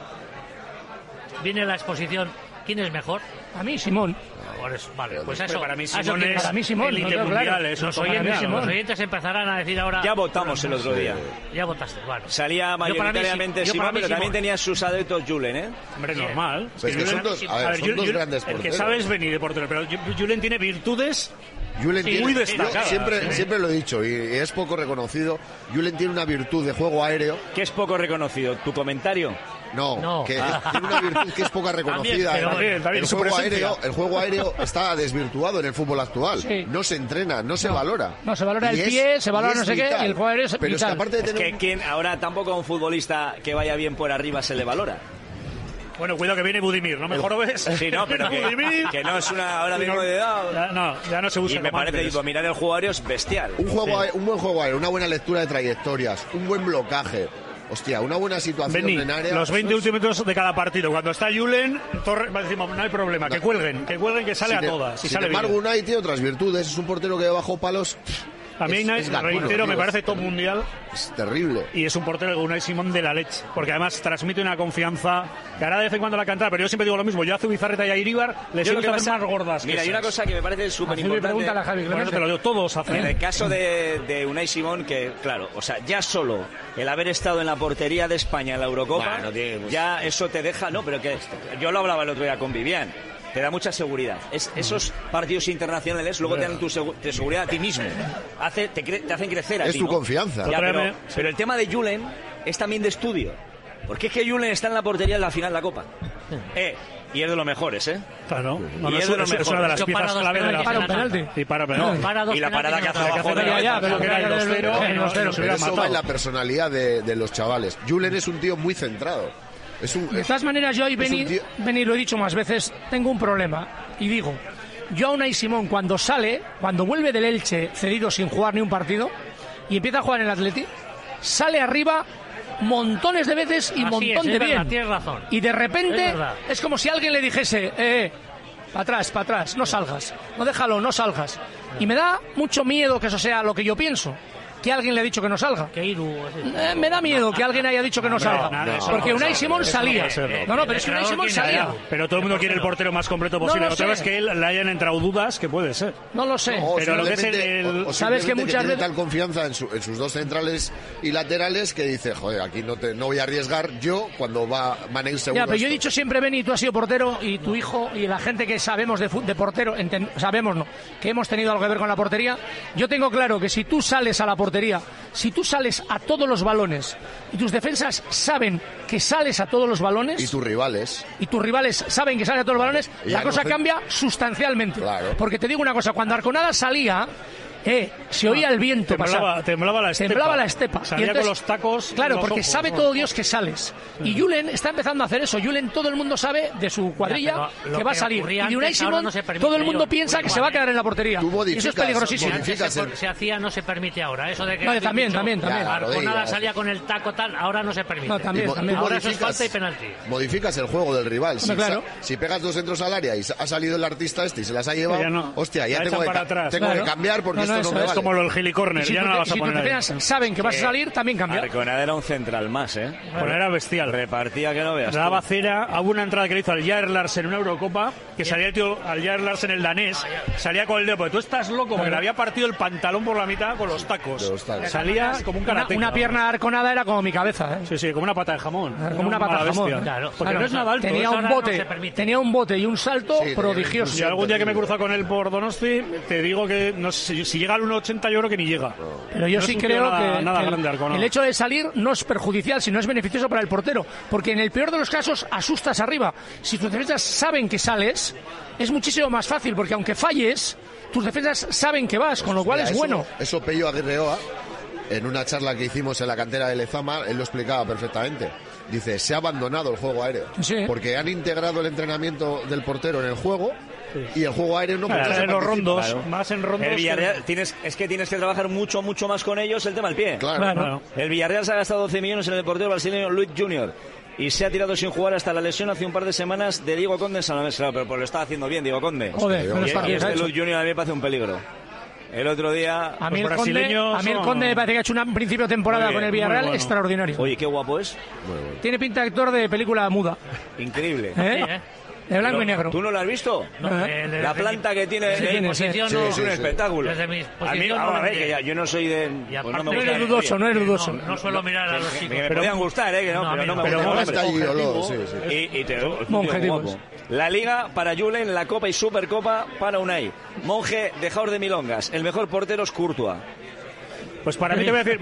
exposición. ¿Quién es mejor? A mí, Simón. Vale, pues eso. Para mí Simón es élite mundial. Los oyentes empezarán a decir ahora... Ya votamos el otro día. Ya votaste, vale. Salía mayoritariamente Simón, pero también tenía sus adeptos Julen, ¿eh? Hombre, normal. Pues que son dos grandes porteros. El que sabe es venir de portero, pero Julen tiene virtudes muy destacadas. Siempre lo he dicho y es poco reconocido. Julen tiene una virtud de juego aéreo. ¿Qué es poco reconocido? ¿Tu comentario? No. Tiene una virtud que es poco reconocida. También, el juego aéreo está desvirtuado en el fútbol actual. Sí. No se entrena, no se valora. No, se valora el pie, se valora no sé qué, y el juego aéreo es pero vital. Es que aparte de tener ahora tampoco a un futbolista que vaya bien por arriba se le valora. Bueno, cuidado que viene Budimir, ¿no? Mejor ves. Sí, no, pero que no es una ahora mismo de edad. Ya no se usa. Y me parece que dominar el juego aéreo es bestial. Un buen juego aéreo, una buena lectura de trayectorias, un buen blocaje. Hostia, una buena situación en área. Los 20 últimos minutos de cada partido. Cuando está Julen, decimos, no hay problema, que cuelguen, que sale a todas. Sin embargo, Unai tiene otras virtudes. Es un portero que bajo palos. A mí, reitero, me parece top mundial. Es terrible. Y es un portero, Unai Simón, de la leche. Porque además transmite una confianza que hará de vez en cuando la cantar. Pero yo siempre digo lo mismo. Yo a Zubizarreta y a Iríbar les suelo hacer más gordas. Mira, hay una cosa que me parece súper importante. Bueno, te lo digo, todos hacen. En el caso de Unai Simón, que claro, o sea, ya solo el haber estado en la portería de España en la Eurocopa, ya eso te deja, no, pero que yo lo hablaba el otro día con Vivian. Te da mucha seguridad. Esos partidos internacionales luego te dan tu seguridad a ti mismo. Te hacen crecer a ti. Es tu confianza. Ya, pero el tema de Julen es también de estudio. Porque es que Julen está en la portería en la final de la Copa. Y es de los mejores, ¿eh? Claro. Es una de las piezas clave de la penalti. Y para penalti. Y la parada que hace abajo de eso va en la personalidad de los chavales. Julen es un tío muy centrado. De todas maneras, yo y Beni, lo he dicho más veces, tengo un problema. Y digo, yo a Unai Simón, cuando vuelve del Elche cedido sin jugar ni un partido, y empieza a jugar en el Atleti, sale arriba montones de veces y montón de bien. Tienes razón. Y de repente es como si alguien le dijese, para atrás, no salgas. No, déjalo, no salgas. Y me da mucho miedo que eso sea lo que yo pienso. que alguien le ha dicho que no salga. Me da miedo que alguien haya dicho que no salga. Porque Unai Simón salía. No, pero es que Unai Simón salía. Pero todo el mundo quiere el portero más completo posible. Otra vez que él le hayan entrado dudas, que puede ser. No lo sé. Pero lo que es el sabes que muchas veces tal confianza en sus dos centrales y laterales que dice, joder, aquí no voy a arriesgar yo cuando va Manel seguro. Ya, pero yo he dicho siempre, Beni, tú has sido portero y tu hijo y la gente que sabemos de portero, que hemos tenido algo que ver con la portería. Yo tengo claro que si tú sales a la portería, si tú sales a todos los balones y tus defensas saben que sales a todos los balones y tus rivales saben que sales a todos los balones, la cosa cambia sustancialmente. Claro. Porque te digo una cosa, cuando Arconada salía, se oía el viento pasar. Temblaba la estepa. Y Salía entonces, con los tacos. Claro, porque ojos, sabe todo Dios que sales. Y Julen está empezando a hacer eso. Julen, todo el mundo sabe de su cuadrilla que va a salir. Y de Unai Simón, todo el mundo piensa que se va a quedar en la portería. Y eso es peligrosísimo. Se hacía, no se permite ahora. Eso de que no, también. Arconada salía con el taco tal, ahora no se permite. No, también. Ahora eso es falta y penalti. Modificas el juego del rival. Si pegas 2 centros al área y ha salido el artista y se las ha llevado, hostia, ya tengo que cambiar porque esto no me vale. Como el Gilicorner, ya no la vas a poner ahí. Saben que vas a salir, también cambia. Arconada era un central más, Bueno, era bestial. Repartía que no veas. Daba cera. Hubo una entrada que le hizo al Jair Larsen en una Eurocopa, que salía el tío, al Jair Larsen el danés, salía con el dedo, porque tú estás loco, porque le había partido el pantalón por la mitad con los tacos. Salía como un karateca. Una pierna Arconada era como mi cabeza, Sí, como una pata de jamón. Como una pata de jamón. Claro, porque no es nada alto. Tenía un bote y un salto prodigioso. Y algún día que me he cruzado con él por Donosti, te digo que no sé, si llega al 1,80 yo creo que ni llega. Pero yo sí creo que el hecho de salir no es perjudicial, sino es beneficioso para el portero, porque en el peor de los casos asustas arriba. Si tus defensas saben que sales, es muchísimo más fácil, porque aunque falles, tus defensas saben que vas, con lo cual es bueno. Eso Pello Aguirreoa, en una charla que hicimos en la cantera de Lezama, él lo explicaba perfectamente. Dice, se ha abandonado el juego aéreo, porque han integrado el entrenamiento del portero en el juego. Y el juego aéreo no en los rondos, más en rondos. El Villarreal tienes que trabajar mucho más con ellos el tema del pie. Claro. El Villarreal se ha gastado 12 millones en el portero brasileño Luis Junior y se ha tirado sin jugar hasta la lesión hace un par de semanas de Diego Conde en San Mamés. Claro, pero lo está haciendo bien Diego Conde. Joder, Luis Junior a mí me parece un peligro. El otro día... A mí el Conde me parece que ha hecho un principio de temporada con el Villarreal extraordinario. Oye, qué guapo es. Tiene pinta de actor de película muda. Increíble. De blanco y negro. ¿Tú no lo has visto? No, la planta que tiene es un espectáculo. Desde mi a mí, yo no soy de... Pues no eres dudoso. No suelo mirar a los chicos. Me podían gustar, pero no me gustan. La Liga para Julen, la Copa y Supercopa para Unai. Monje, dejaos de milongas. El mejor portero es Courtois. Pues para mí te voy a decir,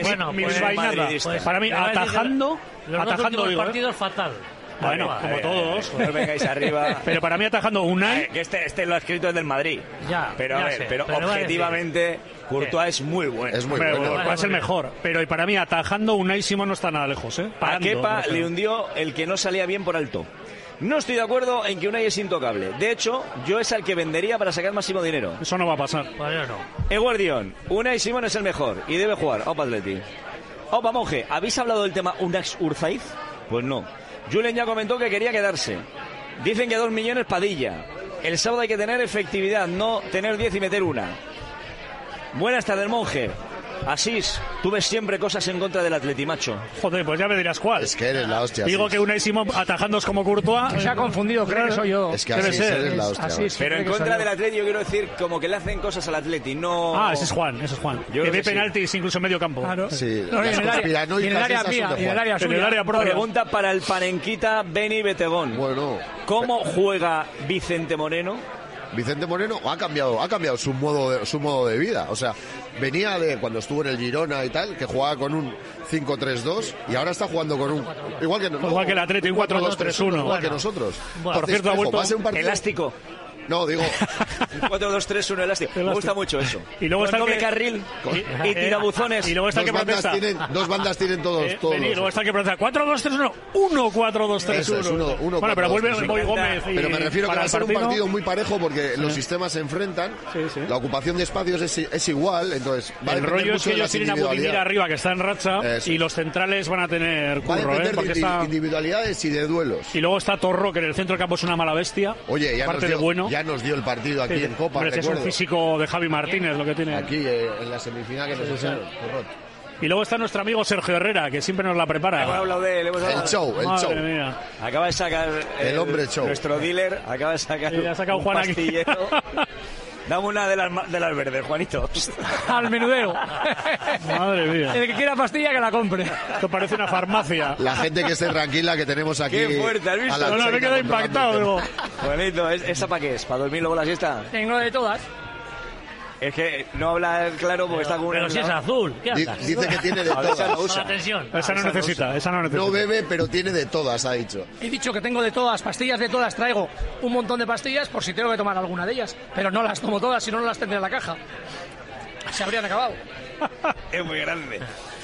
para mí atajando el partido es fatal. Bueno, como todos. No vengáis arriba. Pero para mí atajando Unai... que este lo ha escrito desde el Madrid. Pero objetivamente Courtois es muy bueno. Es muy bueno. Es el mejor. Pero para mí atajando Unai Simón no está nada lejos. A Kepa le hundió el que no salía bien por alto. No estoy de acuerdo en que Unai es intocable. De hecho, yo es al que vendería para sacar máximo dinero. Eso no va a pasar. Eguardión, Unai Simón es el mejor y debe jugar. Opa Atleti. Opa Monje, ¿habéis hablado del tema Unax Urzaiz? Pues no. Julen ya comentó que quería quedarse. Dicen que 2 millones Padilla. El sábado hay que tener efectividad, no tener 10 y meter una. Buenas tardes, Monje. Asís, tú ves siempre cosas en contra del Atleti, macho. Joder, pues ya me dirás cuál. Es que eres la hostia. Digo que Unai Simón atajando es como Courtois. Se ha confundido, creo que soy yo. Es que Asís eres la hostia. Pero en contra del Atleti yo quiero decir como que le hacen cosas al Atleti, no... Ese es Juan. Que ve penaltis incluso en medio campo. Claro. Sí. En el área propia. Pregunta para el panenquita Beni Betegón. Bueno. ¿Cómo juega Vicente Moreno? Vicente Moreno ha cambiado su modo de vida. O sea, venía de cuando estuvo en el Girona y tal, que jugaba con un 5-3-2 y ahora está jugando con un... Igual que el Atleti, un 4-2-3-1. Igual que nosotros. Por cierto, ha vuelto elástico. No, digo... 4-2-3-1 elástico. Me gusta mucho eso. Y luego está doble carril y tirabuzones. Y luego está el que protesta. Dos bandas tienen todos. Y luego está el que protesta. 4-2-3-1. 1-4-2-3-1. Bueno, pero vuelve Boy Gómez. Pero me refiero que va a ser un partido muy parejo porque los sistemas se enfrentan. La ocupación de espacios es igual. Entonces, el rollo es que ellos tienen a Budimir arriba, que está en racha, y los centrales van a tener curro. Individualidades y de duelos. Y luego está Torro, que en el centro del campo es una mala bestia. Oye, ya nos dio el partido aquí en Copa, Hombre, es un físico de Javi Martínez lo que tiene. Aquí, en la semifinal que nos echaron. Y luego está nuestro amigo Sergio Herrera, que siempre nos la prepara. Hemos hablado de él, El show. Mía. Acaba de sacar el hombre show. Nuestro dealer acaba de sacar ha sacado un Juan pastillero. Dame una de las verdes, Juanito. Al menudeo. Madre mía. El que quiera pastilla que la compre. Esto parece una farmacia. La gente que esté tranquila que tenemos aquí. Qué fuerte, ¿has visto? No, me he quedado impactado. Digo. Juanito, ¿esa para qué es? ¿Para dormir luego la siesta? Tengo de todas. Es que no habla claro porque está con una... Pero si es azul, ¿qué haces? Dice que tiene de todas. Atención. Esa no necesita. No bebe, pero tiene de todas, ha dicho. He dicho que tengo de todas, pastillas de todas. Traigo un montón de pastillas por si tengo que tomar alguna de ellas. Pero no las tomo todas, si no, no las tendré en la caja. Se habrían acabado. Es muy grande.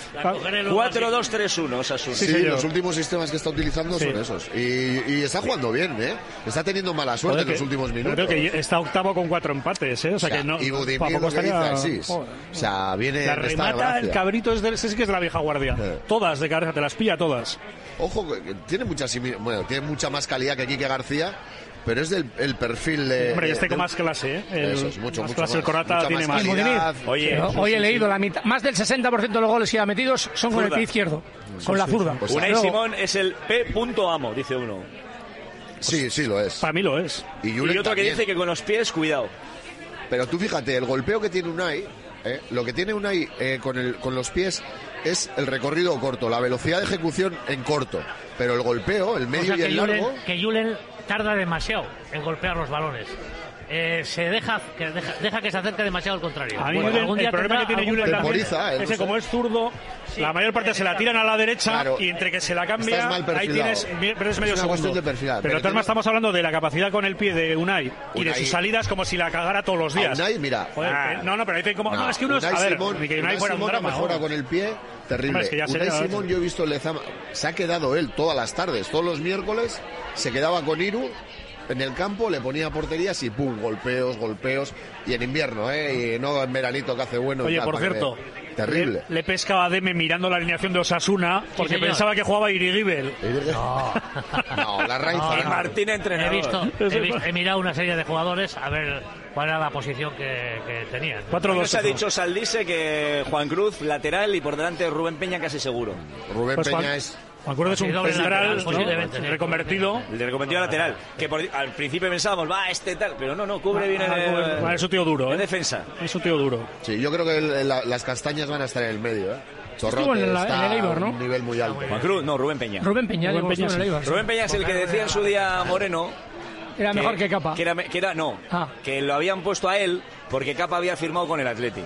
4-2-3-1, Osasuna. Sí, los últimos sistemas que está utilizando son esos. Y está jugando bien, ¿eh? Está teniendo mala suerte en los últimos minutos. Creo que está octavo con 4 empates, ¿eh? O sea que no. Y Budimir lo que dice Asís. O sea, viene. La remata el cabrito, ese que es de la vieja guardia. Todas de cabeza, te las pilla todas. Ojo, tiene tiene mucha más calidad que Quique García. Pero es el perfil de... Hombre, con más clase, ¿eh? Eso es, mucho clase. Más, el Corata tiene más. Hoy he leído la mitad, más del 60% de los goles que ha metidos son con el pie izquierdo, con la zurda. Pues Unai Simón es el P.amo, dice uno. Sí, lo es. Para mí lo es. Y otro también. Que dice que con los pies, cuidado. Pero tú fíjate, el golpeo que tiene Unai, lo que tiene Unai con los pies es el recorrido corto, la velocidad de ejecución en corto. Pero el golpeo, el medio y el largo... Que Julen tarda demasiado en golpear los balones. Deja que se acerque demasiado al contrario. A mí el problema que tiene Julen es que como es zurdo, la mayor parte se la tiran a la derecha y entre que se la cambia, ahí tienes medio segundo. Pero de todas maneras estamos hablando de la capacidad con el pie de Unai y de sus salidas como si la cagara todos los días. Unai, mira. Joder, pero ahí como... No, es que uno es... A ver, ni que Unai fuera un drama. Mejora con el pie... Terrible. Hombre, es que Unai Simón, yo he visto el Lezama, se ha quedado él todas las tardes, todos los miércoles, se quedaba con Iru en el campo, le ponía porterías y pum, golpeos, y en invierno, y no en veranito que hace bueno. Oye, por cierto, terrible. Le pescaba a Deme mirando la alineación de Osasuna porque pensaba que jugaba Irigibel. No, la raíz. Y Martín entrenador. He mirado una serie de jugadores a ver cuál era la posición que tenían. 4-2. Se ha dicho Saldise que Juan Cruz lateral y por delante Rubén Peña casi seguro. Rubén Peña es... Juan Cruz es un central reconvertido. El reconvertido a lateral. Que al principio pensábamos, este tal, pero no, cubre bien es un tío duro, en defensa. Es un tío duro. Sí, yo creo que las castañas van a estar en el medio, Chorrote está en el Eibar, ¿no? A un nivel muy alto. Juan Cruz, no, Rubén Peña. Rubén Peña es el que decía en su día Moreno. Era mejor que Capa. Que lo habían puesto a él porque Capa había firmado con el Atleti.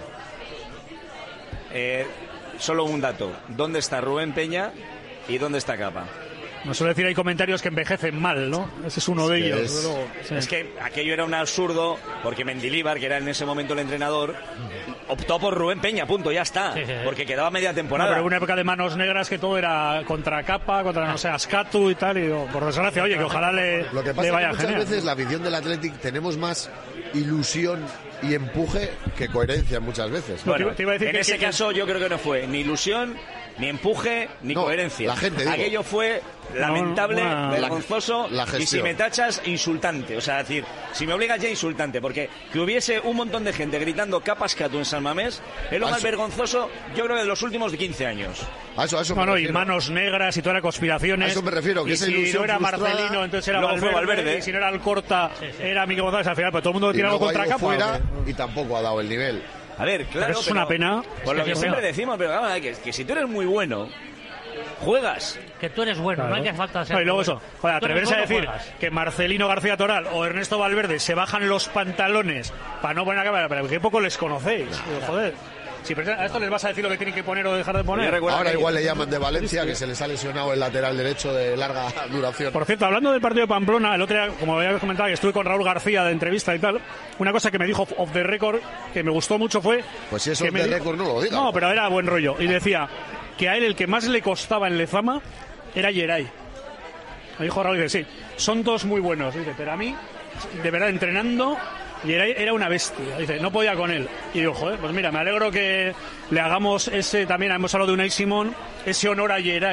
Solo un dato. ¿Dónde está Rubén Peña y dónde está Capa? No suele decir, hay comentarios que envejecen mal, ¿no? Ese es uno de ellos. Es que aquello era un absurdo porque Mendilibar, que era en ese momento el entrenador, optó por Rubén Peña, punto, ya está. Porque quedaba media temporada. Pero una época de manos negras que todo era contra Capa, contra, no sé, Ascatu y tal. Y por desgracia, oye, que ojalá Lo que pasa le vaya es que muchas genial. veces la afición del Athletic tenemos más ilusión y empuje que coherencia muchas veces. Bueno, te iba a decir en ese caso yo creo que no fue ni ilusión, ni empuje, ni coherencia. La gente, aquello fue lamentable, vergonzoso, y si me tachas, insultante. O sea, decir, si me obligas ya, insultante. Porque que hubiese un montón de gente gritando Capascatu en San Mamés es lo más vergonzoso, yo creo, de los últimos 15 años. A eso y manos negras y todas las conspiraciones. A eso me refiero, que y esa si ilusión no era frustrada, Marcelino, entonces era Valverde, y si no era Alcorta, era Miguel González. Al final, pues todo el mundo tiraba contra Capa. Fuera, y tampoco ha dado el nivel. A ver, claro, pero es una pena. Por lo que siempre decimos, pero vamos, que si tú eres muy bueno, juegas. Que tú eres bueno, no hay que falta ser. Y luego eso, atreverse a decir que Marcelino García Toral o Ernesto Valverde se bajan los pantalones para no poner a cámara, pero que poco les conocéis. Joder. Si a esto les vas a decir lo que tienen que poner o dejar de poner. Ahora igual le llaman de Valencia, que se les ha lesionado el lateral derecho de larga duración. Por cierto, hablando del partido de Pamplona, el otro día, como había comentado, que estuve con Raúl García de entrevista y tal, una cosa que me dijo off the record, que me gustó mucho fue... Pues si es off the record no lo diga. No, pero era buen rollo. Y decía que a él el que más le costaba en Lezama era Yeray. Me dijo Raúl, dice, sí, son dos muy buenos. Dice, pero a mí, de verdad, entrenando... Yeray era una bestia, dice, no podía con él. Y digo, joder, pues mira, me alegro que le hagamos ese, también hemos hablado de Unai Simón, ese honor a Yeray,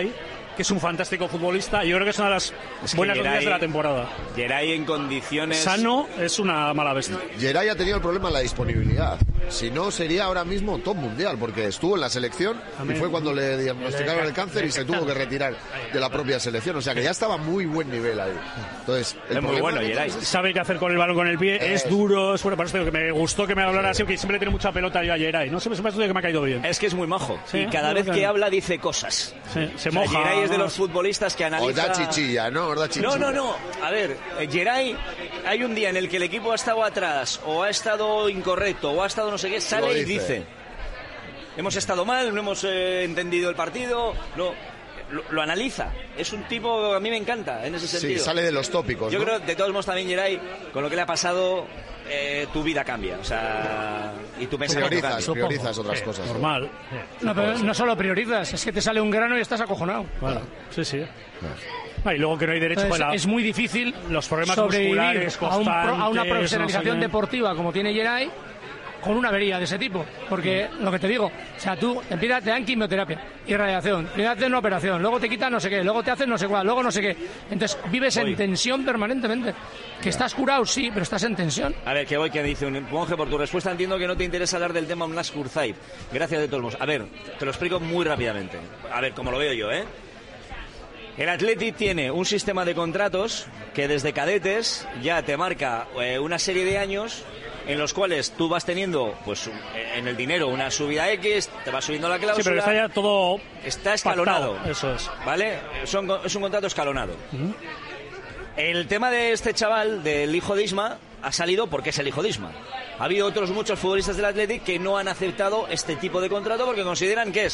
que es un fantástico futbolista, y yo creo que es una de las buenas noticias de la temporada. Geray en condiciones... Sano es una mala bestia. Geray ha tenido el problema de la disponibilidad. Si no, sería ahora mismo top mundial, porque estuvo en la selección y fue cuando le diagnosticaron el cáncer y se tuvo que retirar de la propia selección. O sea que ya estaba a muy buen nivel ahí. Entonces, es muy bueno, Geray. Sabe qué hacer con el balón con el pie, es duro, es bueno. Por eso que me gustó que me hablara así, que siempre tiene mucha pelota yo a Geray. No sé, me ha que me ha caído bien. Es que es muy majo. Sí, y cada vez que habla dice cosas. Sí, se moja. Geray es de los futbolistas que analiza... O da chichilla, ¿no? O da chichilla. No. A ver, Geray, hay un día en el que el equipo ha estado atrás, o ha estado incorrecto, o ha estado no sé qué, sale y dice: hemos estado mal, no hemos entendido el partido, lo analiza. Es un tipo, a mí me encanta en ese sentido. Sí, sale de los tópicos. Yo ¿no? creo, de todos modos, también Geray, con lo que le ha pasado, tu vida cambia. O sea, y tu pensamiento cambia. Priorizas otras cosas. Normal. No, pero no solo priorizas, es que te sale un grano y estás acojonado. Bueno, sí. Y luego que no hay derecho a es muy difícil los problemas sobrevivir musculares a una profesionalización no sé deportiva como tiene Geray con una avería de ese tipo, porque lo que te digo, o sea, tú empiezas, te dan quimioterapia y radiación, primero te hacen una operación, luego te quitan no sé qué, luego te hacen no sé cuál, luego no sé qué, entonces vives en tensión permanentemente. Que estás curado, sí, pero estás en tensión. A ver, que dice un monje, por tu respuesta entiendo que no te interesa hablar del tema Omnas Kurzait. Gracias de todos modos. A ver, te lo explico muy rápidamente. A ver, como lo veo yo, El Athletic tiene un sistema de contratos que desde cadetes ya te marca una serie de años en los cuales tú vas teniendo, pues, en el dinero una subida X, te va subiendo la cláusula. Sí, pero está ya todo... Está escalonado. Pactado, eso es. ¿Vale? Es un contrato escalonado. El tema de este chaval, del hijo de Isma, ha salido porque es el hijo de Isma. Ha habido otros muchos futbolistas del Athletic que no han aceptado este tipo de contrato porque consideran que es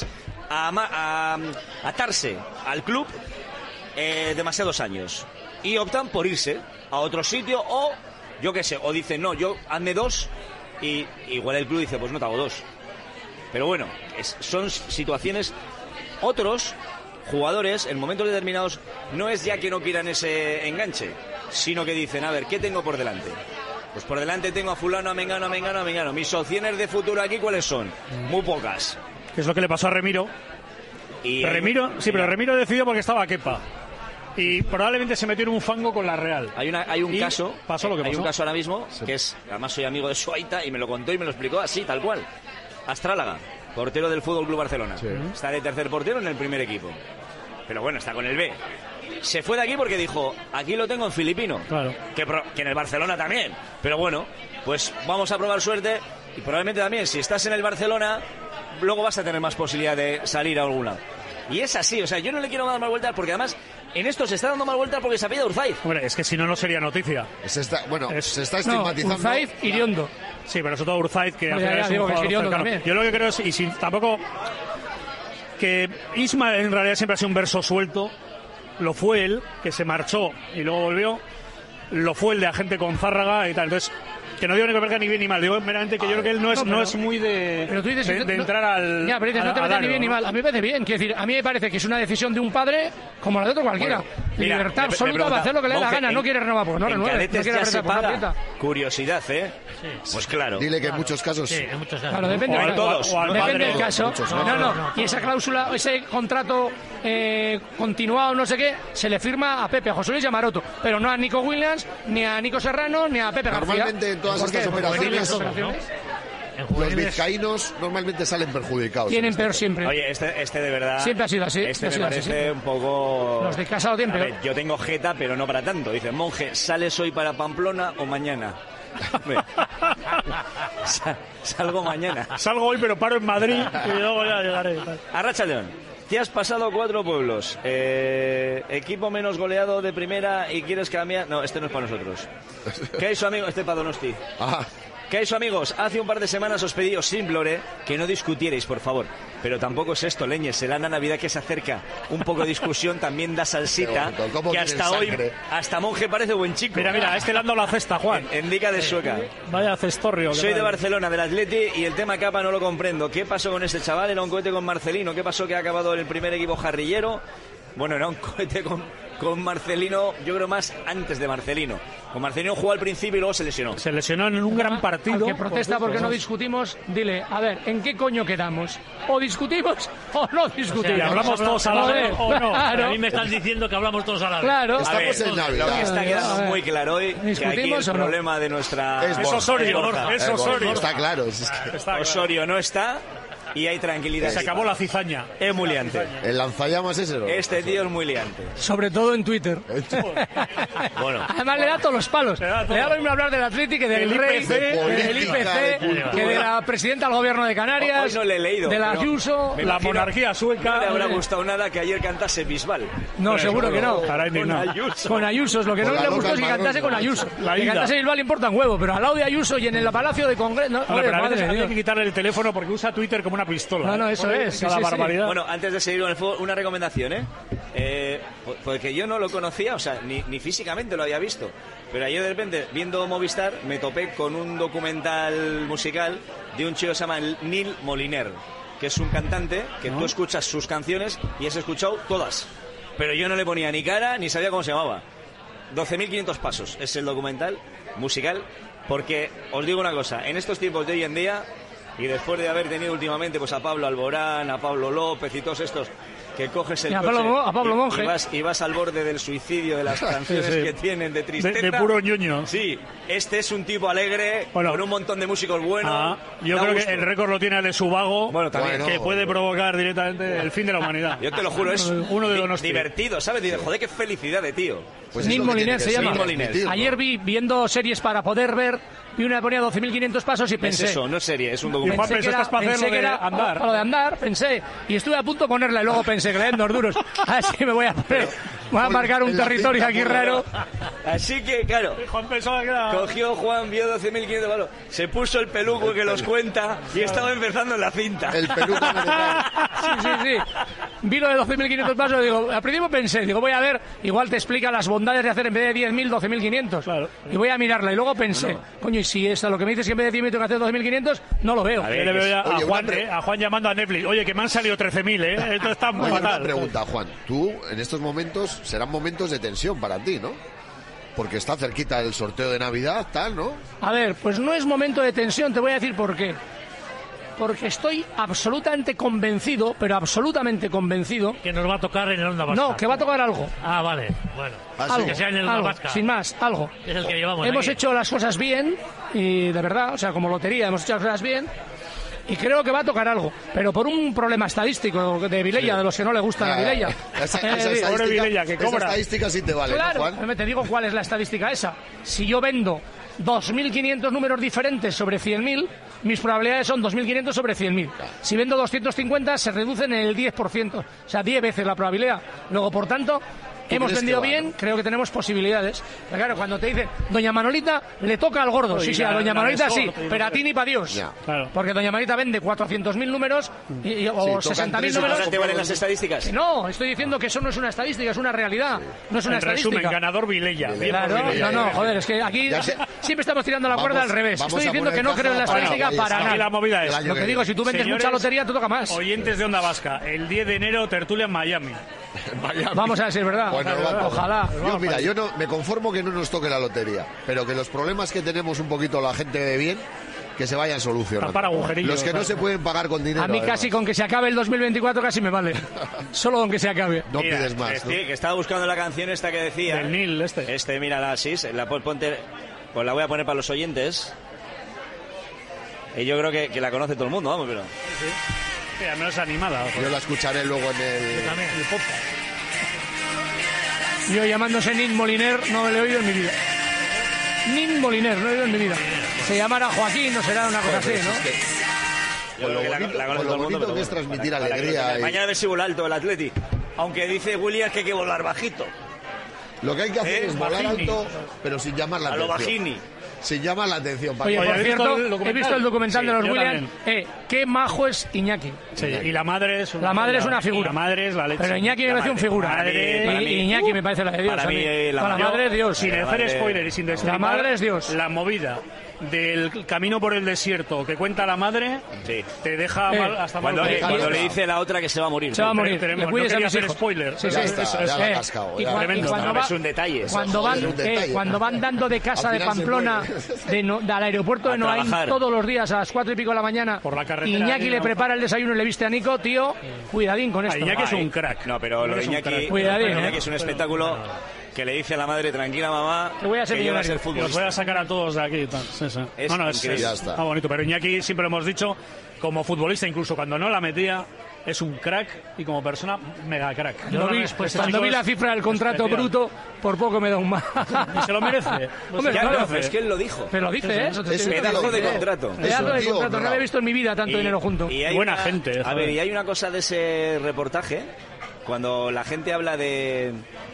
atarse al club demasiados años. Y optan por irse a otro sitio o... yo qué sé, o dicen, no, hazme 2 y igual el club dice, pues no te hago 2. Pero bueno, son situaciones. Otros jugadores, en momentos determinados, no es ya que no quieran ese enganche, sino que dicen, a ver, ¿qué tengo por delante? Pues por delante tengo a fulano, a mengano. Mis opciones de futuro aquí, ¿cuáles son? Muy pocas. ¿Qué es lo que le pasó a Remiro? Pero Remiro decidió porque estaba Kepa. Y probablemente se metió en un fango con la Real. Hay un caso. Pasó lo que pasó. Hay un caso ahora mismo que es, además soy amigo de Suaita y me lo contó y me lo explicó así, tal cual. Astrálaga, portero del Fútbol Club Barcelona. Sí. Está de tercer portero en el primer equipo. Pero bueno, está con el B. Se fue de aquí porque dijo, aquí lo tengo en filipino. Claro. Que en el Barcelona también. Pero bueno, pues vamos a probar suerte y probablemente también, si estás en el Barcelona, luego vas a tener más posibilidad de salir a algún lado. Y es así, o sea, yo no le quiero dar más vueltas porque además en esto se está dando más vueltas porque se apellida Urzaiz. Hombre, es que si no sería noticia. Se está estigmatizando. Urzaiz, Iriondo. Sí, pero sobre todo Urzaiz, que al final es un jugador cercano. Yo lo que creo es, y sin tampoco... que Isma en realidad siempre ha sido un verso suelto. Lo fue él, que se marchó y luego volvió. Lo fue el de agente con Zárraga y tal. Entonces, que no digo ni que verga ni bien ni mal. Digo meramente que yo creo que él no es muy de entrar al... Ya, pero dices, no te parece ni bien ni mal. A mí me parece bien. Quiero decir, a mí me parece que es una decisión de un padre como la de otro cualquiera. Bueno, mira, libertad absoluta para hacer lo que le dé la gana. No quiere renovar, pues no renueve. No quiere apretar, pues no aprieta. Curiosidad, Sí. Pues claro. Dile que en muchos casos... Sí, en muchos casos. Claro, depende del caso. Depende del caso. No. Y esa cláusula, ese contrato continuado, no sé qué, se le firma a Pepe, a José Luis y a Maroto. Pero no a Nico Williams, ni a Nico Serrano, ni a Pepe García. Normalmente en todas estas operaciones... Los vizcaínos normalmente salen perjudicados. Tienen peor siempre. Oye, este de verdad... Siempre ha sido así. Este me parece un poco... Los de Casado tienen peor. Yo tengo jeta, pero no para tanto. Dice, monje, ¿sales hoy para Pamplona o mañana? Salgo mañana. Salgo hoy, pero paro en Madrid y luego ya llegaré. Arratsaldeon. Te has pasado 4 pueblos. Equipo menos goleado de primera y quieres cambiar... No, este no es para nosotros. ¿Qué es su amigo? Este es para Donosti. ¿Qué es, amigos? Hace un par de semanas os pedí, os imploré que no discutierais, por favor. Pero tampoco es esto, leñes. Será la Navidad que se acerca. Un poco de discusión también da salsita. Que hasta hoy, hasta monje parece buen chico. Mira, este le han dado la cesta, Juan. En dica de Sueca. Vaya cestorrio. Soy de Barcelona, del Atleti, y el tema capa no lo comprendo. ¿Qué pasó con este chaval? Era un cohete con Marcelino. ¿Qué pasó que ha acabado en el primer equipo jarrillero? Bueno, era un cohete con Marcelino, yo creo más antes de Marcelino. Con Marcelino jugó al principio y luego se lesionó. Se lesionó en un gran partido. Al que protesta porque no discutimos, dile, a ver, ¿en qué coño quedamos? ¿O discutimos o no discutimos? ¿Y hablamos todos a la vez o no? Claro. A mí me están diciendo que hablamos todos a la vez. Claro. Estamos en Navidad. Lo que está quedando A ver. muy claro hoy que aquí el ¿Discutimos o no? problema de nuestra... Es Borja. Osorio, Borja. es Osorio. Está claro. Es que Está claro. Osorio no está y hay tranquilidad. Se acabó la cizaña. Es muy liante. el lanzallamas ese, ¿no? Este tío es muy liante. Sobre todo en Twitter. Bueno, Además le da todos los palos. Le Le da todo. da lo mismo hablar del Atlético que del Del Rey, IPC, del política, de IPC, cultura. que de la presidenta del gobierno de Canarias, hoy no le he leído. de la pero Ayuso. me La imagino monarquía sueca. No le habrá gustado nada que ayer cantase Bisbal. No, seguro que no. Estará indignado. Con Ayuso, lo que Con no la le loca gustó es que Almagro, cantase con ¿no? Ayuso. La Que ida. cantase Bilbao le importa un huevo, pero al lado de Ayuso y en el Palacio de Congreso. No, Bueno, oye, pero a veces madre de hay Dios. que quitarle el teléfono porque usa Twitter como una pistola. No, no, eso Pone es, sí, cada sí, sí. barbaridad. Bueno, antes de seguir con el fútbol, una recomendación, porque yo no lo conocía, o sea, ni físicamente lo había visto. Pero ayer de repente, viendo Movistar, me topé con un documental musical de un chico que se llama Neil Moliner, que es un cantante que tú escuchas sus canciones y has escuchado todas. Pero yo no le ponía ni cara ni sabía cómo se llamaba. 12.500 pasos es el documental musical, porque os digo una cosa, en estos tiempos de hoy en día, y después de haber tenido últimamente pues a Pablo Alborán, a Pablo López y todos estos, que coges el Y a coche Pablo Monge. y vas al borde del suicidio de las canciones Sí. que tienen de tristeza. De puro ñoño. Sí, este es un tipo alegre, Bueno. con un montón de músicos buenos. Yo da creo gusto. que el récord lo tiene el de Subago, Bueno, también. que puede provocar directamente el fin de la humanidad. Yo te lo juro, es Uno de Donosti. divertido, ¿sabes? Dices, joder, qué felicidad de tío. Pues es Neil lo que Moliner tiene que se ser, llama. transmitir, ¿no? Ayer viendo series para poder ver, vi una que ponía 12.500 pasos y Es pensé. eso, no es serie, es un Y documental. Juan, pensé estás para hacer lo de andar. Para lo de andar, pensé. Y estuve a punto de ponerla y luego pensé que le den dos duros. Así me voy a poner. Voy a marcar un en la territorio cinta, aquí por raro. Así que, claro, Juan pensaba que era... cogió Juan, vio 12.500 palos, se puso el peluco que los cuenta y estaba empezando en la cinta. El peluco americano. Sí. Vi lo de 12.500 pasos y digo, al principio pensé, digo, voy a ver, igual te explica las bondades de hacer en vez de 10.000, 12.500. Claro. Y voy a mirarla. Y luego pensé, coño, y si es lo que me dices que en vez de 10.000 tengo que hacer 2.500, no lo veo. A ver, Yo le veo ya Oye, a Juan llamando a Netflix. Oye, que me han salido 13.000, ¿eh? Esto está muy Oye, una fatal. pregunta, Juan. Tú, en estos momentos, serán momentos de tensión para ti, ¿no? Porque está cerquita el sorteo de Navidad, tal, ¿no? A ver, pues no es momento de tensión, te voy a decir por qué. Porque estoy absolutamente convencido, pero absolutamente convencido, Que nos va a tocar en el Onda Vasca. no, que va a tocar algo. Ah, vale. Bueno. Algo, Que sea en el Onda algo, Vasca. sin más, algo. Es el que llevamos Hemos aquí. hecho las cosas bien, y de verdad, o sea, como lotería, hemos hecho las cosas bien, y creo que va a tocar algo, pero por un problema estadístico de Vilella, de los que no le gustan a Vilella. Esa pobre Vilella, que esa cobra. estadística sí te vale, ¿no, Claro, Juan? te digo cuál es la estadística esa. Si yo vendo 2.500 números diferentes sobre 100.000, mis probabilidades son 2.500 sobre 100.000. Si vendo 250, se reducen en el 10%, o sea, 10 veces la probabilidad. Luego, por tanto, hemos crees vendido que va, bien, no? creo que tenemos posibilidades. Pero claro, cuando te dicen, doña Manolita le toca al gordo, sí, a doña Manolita sí, pero a ti ni para Dios. Ya. Claro. Porque doña Manolita vende 400.000 números o Sí, tocan 60.000 tres números. ¿Ahora te valen las estadísticas? Que no, estoy diciendo que eso no es una estadística, es una realidad. No es una En resumen, estadística. ganador Vilella. Bien por Claro, Vilella. no, joder, es que aquí Ya sé. siempre estamos tirando la cuerda Vamos- al revés. vamos Estoy a diciendo poner que no creo en la caja para estadística que para vayas. Aquí la nada. movida El es... año Lo que digo, si tú vendes Señores, mucha lotería, te toca más. Oyentes de Onda Vasca, el 10 de enero, tertulia en Miami. Miami. Vamos a ver si es verdad. Bueno, nos va a tocar. Ojalá. Yo, mira, yo no me conformo que no nos toque la lotería, pero que los problemas que tenemos un poquito la gente de bien, que se vayan solucionando. Tapar agujerillos, Los que no claro. se pueden pagar con dinero. A mí además. casi con que se acabe el 2024 casi me vale. Solo con que se acabe. No Mira, pides más, ¿no? que estaba buscando la canción esta que decía. Del Nil, Mira, la Sis, ponte, pues la voy a poner para los oyentes. Y yo creo que la conoce todo el mundo, vamos, pero... Sí, al menos animada. ojo. Yo la escucharé luego en el... También. Yo llamándose Nin Moliner no le he oído en mi vida. Nin Moliner, no he oído en mi vida. Se llamará Joaquín, no será una cosa así, Pero si ¿no? es que Yo Con lo creo que bonito- la conoce con lo todo el mundo, bonito pero que es bueno, transmitir para que alegría lo tenga. y- Mañana a ver si vuela alto el Atleti. Aunque dice Williams que hay que volar bajito. Lo que hay que hacer es volar Bajini. alto, pero sin llamar la A lo atención. Bajini. Sin llamar la atención. para Oye, que- por ¿has visto cierto, el documental? he visto el documental Sí, de los yo Williams. Qué majo es Iñaki. Sí, y la madre es una La madre es una figura. La madre es la leche. Pero Iñaki me parece un figura. madre, para mí, Iñaki me parece la de Dios. para a mí, mí. la la madre- madre es Dios. Sin La hacer madre- spoiler y sin destripar La madre es Dios. la movida del camino por el desierto que cuenta la madre, Sí. te deja mal, hasta Cuando mal. le dice la otra que se va a morir. Se va a morir. Tenemos- Le cuides no a quería mis hacer hijos. spoiler. Sí, Ya sí. está, ya la ha cascado. Y ya. cuando va- Es un detalle. eso. Cuando van, Es un detalle. cuando van dando de casa Al de final se Pamplona al aeropuerto de A Noain trabajar. todos los días a las 4 y pico de la mañana, Por la carretera Iñaki ahí, le ¿no? prepara el desayuno y le viste a Nico, tío, cuidadín con esto. Iñaki es un crack. No, pero lo de Es un Iñaki, crack. Cuidadín, Iñaki es un espectáculo que le dice a la madre, tranquila mamá, Que voy a ser que yo voy a ser millonario. Los voy futbolista. a sacar a todos de aquí y tal. Sí, sí. Es increíble. Ya está. Está bonito. Pero Iñaki, siempre lo hemos dicho, como futbolista, incluso cuando no la metía, es un crack y como persona, mega crack. Cuando vi, Este cuando chico vi la es cifra del contrato especial. bruto, por poco me da un mal. Y se lo merece. Hombre, Ya, claro. no, pero es que él lo dijo. Pero lo dice, ¿eh? Eso te Es estoy un diciendo. Pedazo de tío, contrato. Es Pedazo un de tío contrato. No bravo. había visto en mi vida tanto dinero junto. Y hay Buena una- gente, A joder. ver, y hay una cosa de ese reportaje, cuando la gente habla de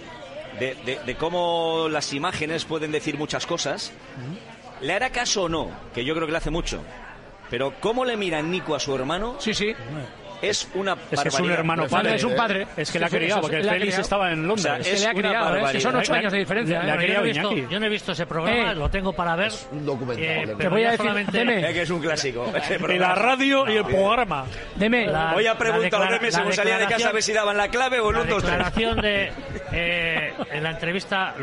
cómo las imágenes pueden decir muchas cosas, ¿le hará caso o no? Que yo creo que le hace mucho. Pero cómo le mira Nico a su hermano Sí, sí. es una Es que es un barbaridad. hermano padre. Es un padre. Es que le ha Eso- criado, eso- porque le ha Félix criado. estaba en Londres. O sea, Se es le ha una criado, ¿eh? Que barbaridad. son 8 años de diferencia. Le ¿eh? ha Yo no, criado he visto, Iñaki. yo no he visto ese programa, lo tengo para ver. Un documental. pero voy a ya decir, solamente- deme. Que es un clásico. ese Y la programa. radio y el programa. Deme. Voy a preguntar a la Deme según salía de casa a ver si daban la clave o el La 1, 2, 3. declaración de en la entrevista,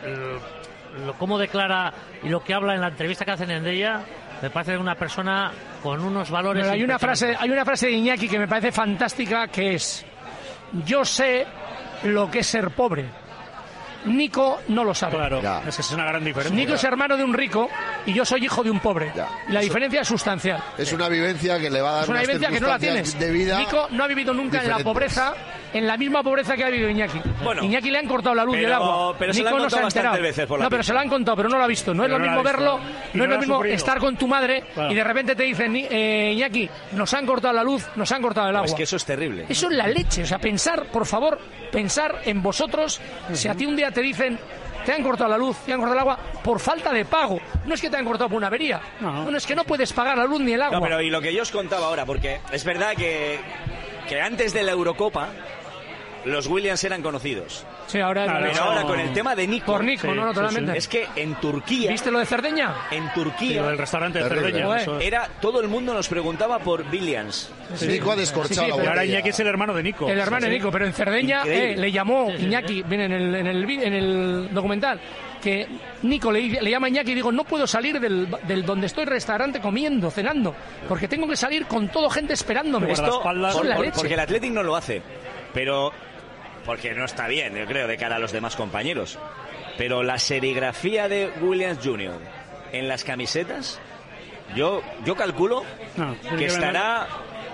cómo declara y lo que habla en la entrevista que hacen en ella, me parece una persona con unos valores. Pero hay una frase de Iñaki que me parece fantástica, que es: yo sé lo que es ser pobre. Nico no lo sabe. Claro, Ya. es que es una gran diferencia. Nico es hermano de un rico y yo soy hijo de un pobre. Ya. Y la diferencia es sustancial. Es una vivencia que le va a dar Es una unas vivencia que no la tiene. circunstancias de vida. Nico no ha vivido nunca en la diferentes. pobreza, en la misma pobreza que ha vivido Iñaki. Bueno. Iñaki le han cortado la luz y el Pero- agua. pero se Nico la han no se ha contado enterado. bastantes veces por la No, pero pista. se lo han contado, pero no lo ha visto. No es Pero lo no mismo lo ha visto. verlo, Y no no es lo lo ha mismo sufrido. estar con tu madre Claro. y de repente te dicen: Iñaki, nos han cortado la luz, nos han cortado el agua. Es que eso es terrible. Eso es la leche. O sea, pensar, por favor, pensar en vosotros. Si a ti un día te dicen: te han cortado la luz, te han cortado el agua por falta de pago. No es que te han cortado por una avería. No. No, es que no puedes pagar la luz ni el agua. No, pero y lo que yo os contaba ahora, porque es verdad que antes de la Eurocopa los Williams eran conocidos. Sí, ahora, Claro, Pero no. ahora con el tema de Nico, por Nico, Sí, no, totalmente. es que en Turquía, ¿Viste lo de Cerdeña? en Y Turquía lo del restaurante de Terrible. Cerdeña. Joder. eso es. era todo el mundo nos preguntaba por Williams. Nico ha descorchado Sí, sí, la Y ahora botella. Iñaki es el hermano de Nico. El hermano de Nico, pero en Cerdeña Increíble. le llamó Sí, sí, Iñaki, sí. viene en el documental, que Nico le llama a Iñaki y digo: no puedo salir del donde estoy restaurante comiendo, cenando, porque tengo que salir con todo gente esperándome. Por la Esto espalda. Son la leche. porque el Athletic no lo hace, pero porque no está bien, yo creo, de cara a los demás compañeros. Pero la serigrafía de Williams Jr. en las camisetas, yo calculo No, tiene que que vender. estará,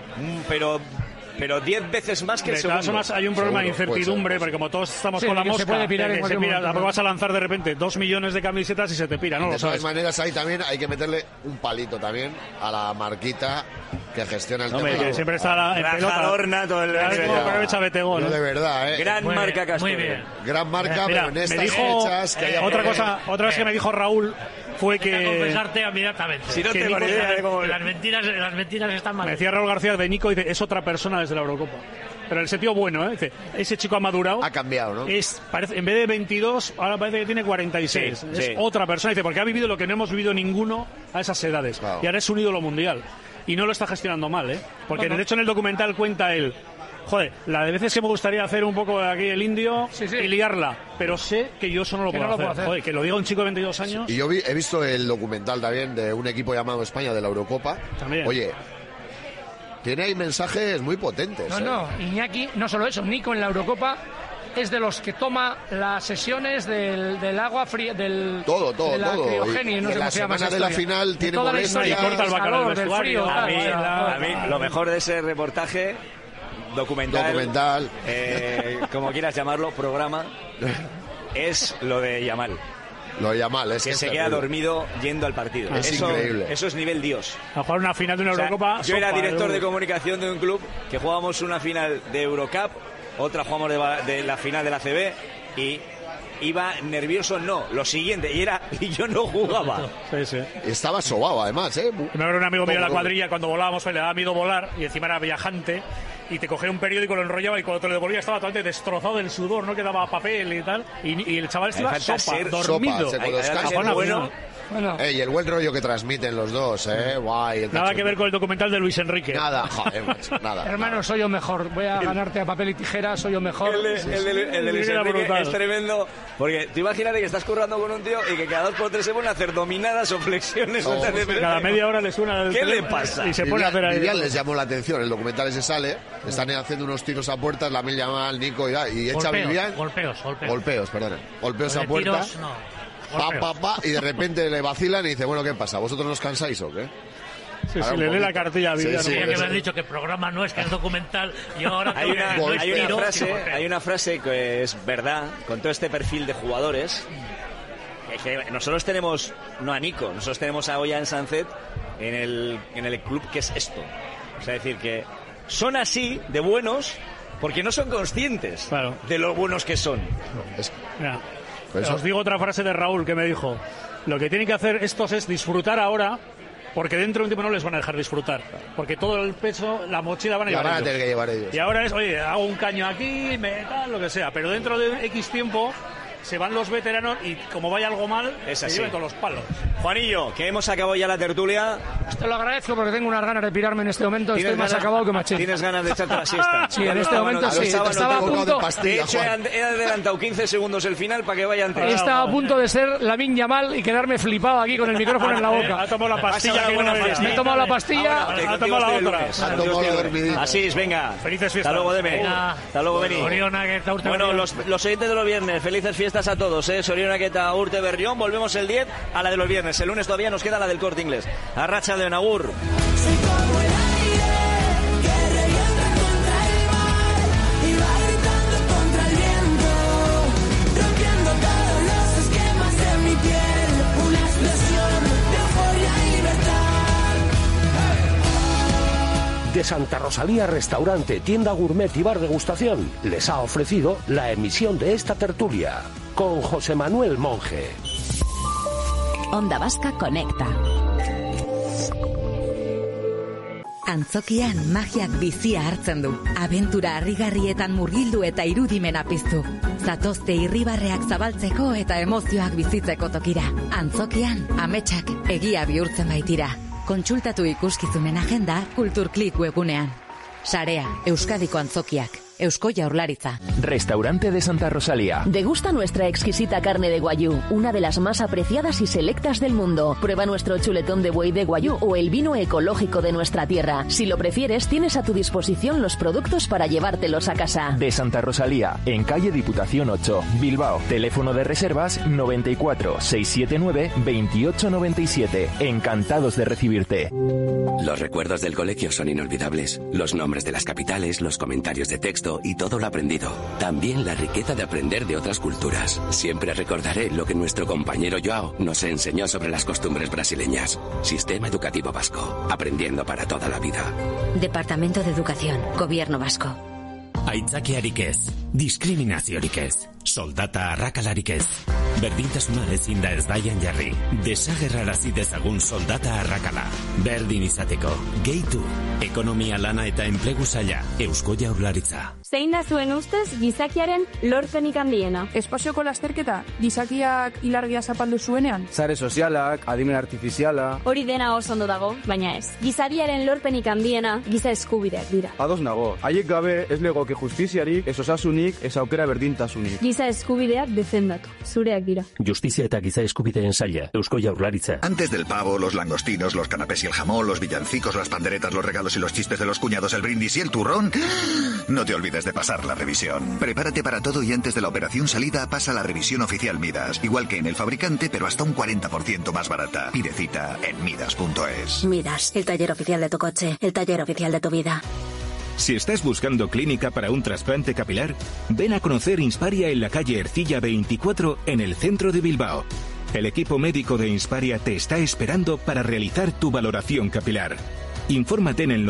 pero 10 veces más que el De todas segundo. formas, hay un problema de Seguro, incertidumbre, puede ser. porque como todos estamos Sí, con la que se mosca, puede pirar de en que se cualquier pira, momento. tampoco vas a lanzar de repente 2 millones de camisetas y se te pira, no De lo todas sabes. maneras, ahí también hay que meterle un palito también a la marquita que gestiona el Hombre, tema. que siempre está en pelota. Rajador nato el Ya ves cómo aprovecha Betegón, No, ¿no? de verdad, Gran Muy marca bien, Castro. muy bien. Gran marca, Mira, pero en me estas dijo fechas que haya otra cosa que me dijo Raúl fue Hay que que confesarte inmediatamente. Si no que tengo Nico ni idea de cómo... Las mentiras están mal. me decía Raúl García de Nico, dice, es otra persona desde la Eurocopa. Pero en el sentido bueno, ¿eh? Dice, ese chico ha madurado. ha cambiado, ¿no? En vez de 22, ahora parece que tiene 46. Sí, es sí. otra persona, dice, porque ha vivido lo que no hemos vivido ninguno a esas edades. Claro. Y ahora es un ídolo mundial. Y no lo está gestionando mal, ¿eh? Porque de hecho en el documental cuenta él: joder, la de veces que me gustaría hacer un poco aquí el indio Sí, sí. y liarla, pero sé que yo eso no lo Que puedo no lo hacer. puedo hacer. Joder, que lo diga un chico de 22 años. Y yo he visto el documental también de un equipo llamado España de la Eurocopa. También. Oye, tiene ahí mensajes muy potentes. No, Iñaki, no solo eso, Nico en la Eurocopa es de los que toma las sesiones del agua fría, Todo, de la todo. criogenia, Y no en sé la cómo se llama semana esa de la historia. final De tiene toda la molestias. historia, Y corta el del bacalao calor, del del frío, vestuario. tal, A mí, lo mejor de ese reportaje, documental, como quieras llamarlo, programa, es lo de Yamal, Lo llama mal, es que que se es queda terrible. dormido yendo al partido. Es eso, increíble. Eso es nivel Dios. A jugar una final de una O sea, Eurocopa. yo era sopa, director ¿eh? de comunicación de un club que jugábamos una final de Eurocup, otra jugamos de la final de la CB y iba nervioso, no, lo siguiente, y yo no jugaba. Sí, sí. Estaba sobado, además, ¿eh? Me acuerdo un amigo mío en la Poco. cuadrilla cuando volábamos, le daba miedo volar y encima era viajante y te cogía un periódico, lo enrollaba y cuando te lo devolvía estaba totalmente destrozado del sudor, no quedaba papel y tal. Y el chaval estaba falta sopa, ser dormido. sopa, se- cuando Hay que descansa ser Ajá, bueno Bueno. Y el buen rollo que transmiten los dos, guay. Nada que ver con el documental de Luis Enrique. Nada, joder, macho, nada. Hermano, soy yo mejor. Voy a ganarte a papel y tijera, soy yo mejor. El de Luis Enrique es tremendo. Porque tú imagínate que estás currando con un tío y que cada 2 por 3 se pone a hacer dominadas o flexiones. Cada media hora le suena el ¿Qué le pasa? Y se pone a hacer ahí. Vivian les llamó la atención, el documental ese sale, están haciendo unos tiros a puertas, Lamine Yamal, Nico y echa Vivian. Golpeos A puerta. Tiros, no. Y de repente le vacilan y dice, bueno, ¿qué pasa? ¿Vosotros nos cansáis o qué? Sí, le lee la cartilla a Vivian. Sí, que me han dicho que el programa no es, que es documental, y ahora hay una frase que es verdad, con todo este perfil de jugadores, que nosotros tenemos, no a Nico, nosotros tenemos a Ollán Sánchez en el club que es esto. O sea, decir que son así de buenos porque no son conscientes de lo buenos que son. Mira, os digo otra frase de Raúl que me dijo: lo que tienen que hacer estos es disfrutar ahora, porque dentro de un tiempo no les van a dejar disfrutar, porque todo el peso, la mochila van a llevar ellos. Y ahora es, oye, hago un caño aquí, tal, lo que sea, pero dentro de X tiempo se van los veteranos y como vaya algo mal, se lleven todos los palos. Juanillo, que hemos acabado ya la tertulia. Te lo agradezco porque tengo unas ganas de pirarme en este momento. Estoy más acabado que machín. ¿Tienes ganas de echarte la siesta? Sí, en este momento sí. Estaba a punto. De hecho, he adelantado 15 segundos el final para que vaya antes. Estaba a punto de ser Lamine Yamal y quedarme flipado aquí con el micrófono en la boca. Ha tomado la pastilla. Me he tomado la pastilla. Ha tomado la otra. Ha tomado la dormidita. Así es, venga. Felices fiestas. Hasta luego, Deme. Hasta luego, Beni. Bueno, los oyentes de los viernes, felices fiestas a todos, Soriona Queta, Urte Berrión. Volvemos el 10 a la de los viernes. El lunes todavía nos queda la del Corte Inglés. Arracha de Agur. De Santa Rosalía Restaurante, Tienda Gourmet y Bar Degustación les ha ofrecido la emisión de esta tertulia con José Manuel Monje. Onda Vasca Conecta. Antzokian magiak bizia hartzen du. Abentura harrigarrietan murgildu eta irudimena piztu. Zatozte irribarreak zabaltzeko eta emozioak bizitzeko tokira. Antzokian ametsak egia bihurtzen baitira. Kontsultatu ikuskizunen agenda Kulturklik webunean. Sarea, Euskadiko Antzokiak. Eusko Jaurlaritza. Restaurante de Santa Rosalía. Degusta nuestra exquisita carne de guayú, una de las más apreciadas y selectas del mundo. Prueba nuestro chuletón de buey de guayú o el vino ecológico de nuestra tierra. Si lo prefieres, tienes a tu disposición los productos para llevártelos a casa. De Santa Rosalía, en calle Diputación 8, Bilbao. Teléfono de reservas 94 679 2897. Encantados de recibirte. Los recuerdos del colegio son inolvidables. Los nombres de las capitales, los comentarios de texto y todo lo aprendido. También la riqueza de aprender de otras culturas. Siempre recordaré lo que nuestro compañero Joao nos enseñó sobre las costumbres brasileñas. Sistema Educativo Vasco. Aprendiendo para toda la vida. Departamento de Educación. Gobierno Vasco. Aitzakiarik ez, diskriminaziorik ez, soldata arrakalarik ez. Berdintasuna ezin da ezbaian jarri. Desagerrarazi dezagun soldata arrakala. Berdin izateko, gehitu. Ekonomia, lana eta enplegu saila, Eusko Jaurlaritza. Zein da zuen ustez gizakiaren lorpenik handiena? Espazioko lasterketa, gizakiak ilargia zapaldu zuenean? Sare sozialak, adimen artifiziala... Hori dena oso ondo dago, baina ez. Gizadiaren lorpenik handiena giza eskubideak dira. Ados nago, haiek gabe ez legoke justiziarik, ez osasunik, ez aukera berdintasunik. Giza eskubideak defendatu, zureak dira. Justizia eta giza eskubideen saila, Eusko Jaurlaritza. Antes del pavo, los langostinos, los canapés y el jamón, los villancicos, las panderetas, los regalos y los chistes de los cuñados, el brindis y el turrón, no te olvides de pasar la revisión. Prepárate para todo y antes de la operación salida pasa la revisión oficial Midas. Igual que en el fabricante, pero hasta un 40% más barata. Pide cita en midas.es. Midas, el taller oficial de tu coche, el taller oficial de tu vida. Si estás buscando clínica para un trasplante capilar, ven a conocer Insparia en la calle Ercilla 24 en el centro de Bilbao. El equipo médico de Insparia te está esperando para realizar tu valoración capilar. Infórmate en el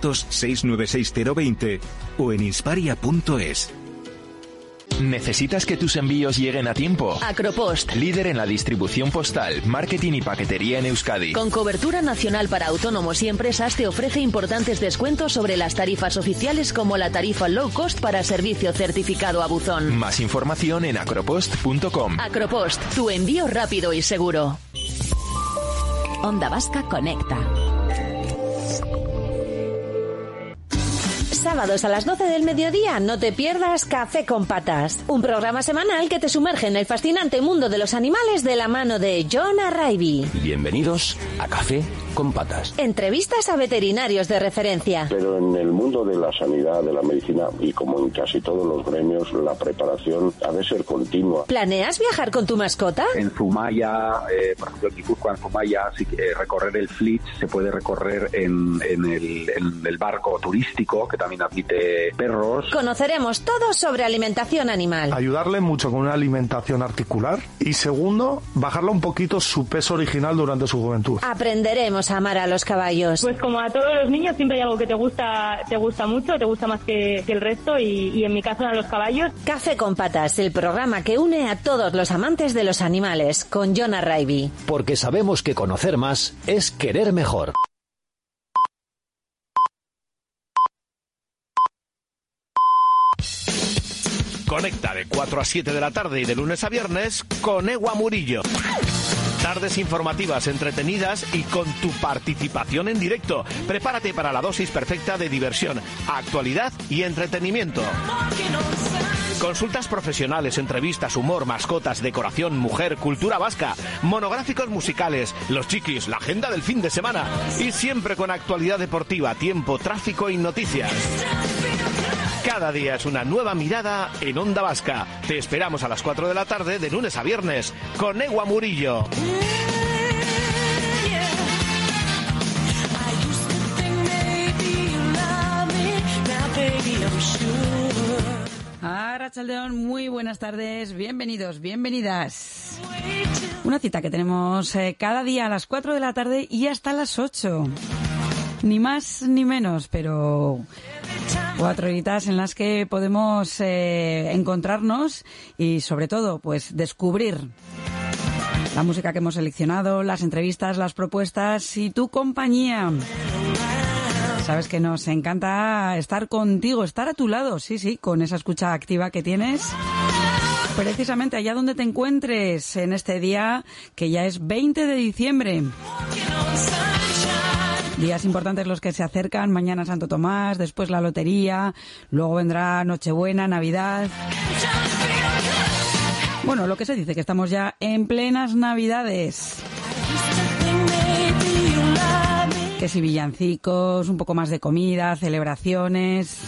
900-696-020 o en insparia.es. ¿Necesitas que tus envíos lleguen a tiempo? Acropost. Líder en la distribución postal, marketing y paquetería en Euskadi. Con cobertura nacional para autónomos y empresas te ofrece importantes descuentos sobre las tarifas oficiales como la tarifa low cost para servicio certificado a buzón. Más información en acropost.com. Acropost, tu envío rápido y seguro. Onda Vasca Conecta. Sábados a las 12 del mediodía no te pierdas Café con Patas, un programa semanal que te sumerge en el fascinante mundo de los animales de la mano de John Arraibi. Bienvenidos a Café con Patas. Entrevistas a veterinarios de referencia. Pero en el mundo de la sanidad, de la medicina y como en casi todos los gremios, la preparación ha de ser continua. ¿Planeas viajar con tu mascota? En Zumaya, por ejemplo en Guipúzcoa, en Zumaya, sí que recorrer el Flitz se puede recorrer en el barco turístico, que también admite perros. Conoceremos todo sobre alimentación animal. Ayudarle mucho con una alimentación articular y segundo, bajarle un poquito su peso original durante su juventud. Aprenderemos a amar a los caballos. Pues como a todos los niños siempre hay algo que te gusta mucho, te gusta más que el resto y en mi caso eran los caballos. Café con Patas, el programa que une a todos los amantes de los animales, con John Arraibi. Porque sabemos que conocer más es querer mejor. Conecta de 4 a 7 de la tarde y de lunes a viernes con Ewa Murillo. Tardes informativas, entretenidas y con tu participación en directo. Prepárate para la dosis perfecta de diversión, actualidad y entretenimiento. Consultas profesionales, entrevistas, humor, mascotas, decoración, mujer, cultura vasca, monográficos musicales, los chiquis, la agenda del fin de semana y siempre con actualidad deportiva, tiempo, tráfico y noticias. Cada día es una nueva mirada en Onda Vasca. Te esperamos a las 4 de la tarde de lunes a viernes con Ewa Murillo. Arratsaldeon, muy buenas tardes, bienvenidos, bienvenidas. Una cita que tenemos cada día a las 4 de la tarde y hasta las 8. Ni más ni menos, pero 4 horitas en las que podemos encontrarnos y sobre todo pues descubrir la música que hemos seleccionado, las entrevistas, las propuestas y tu compañía. Sabes que nos encanta estar contigo, estar a tu lado, sí, con esa escucha activa que tienes. Precisamente allá donde te encuentres en este día, que ya es 20 de diciembre. Días importantes los que se acercan, mañana Santo Tomás, después la lotería, luego vendrá Nochebuena, Navidad. Bueno, lo que se dice que estamos ya en plenas Navidades. Que si villancicos, un poco más de comida, celebraciones.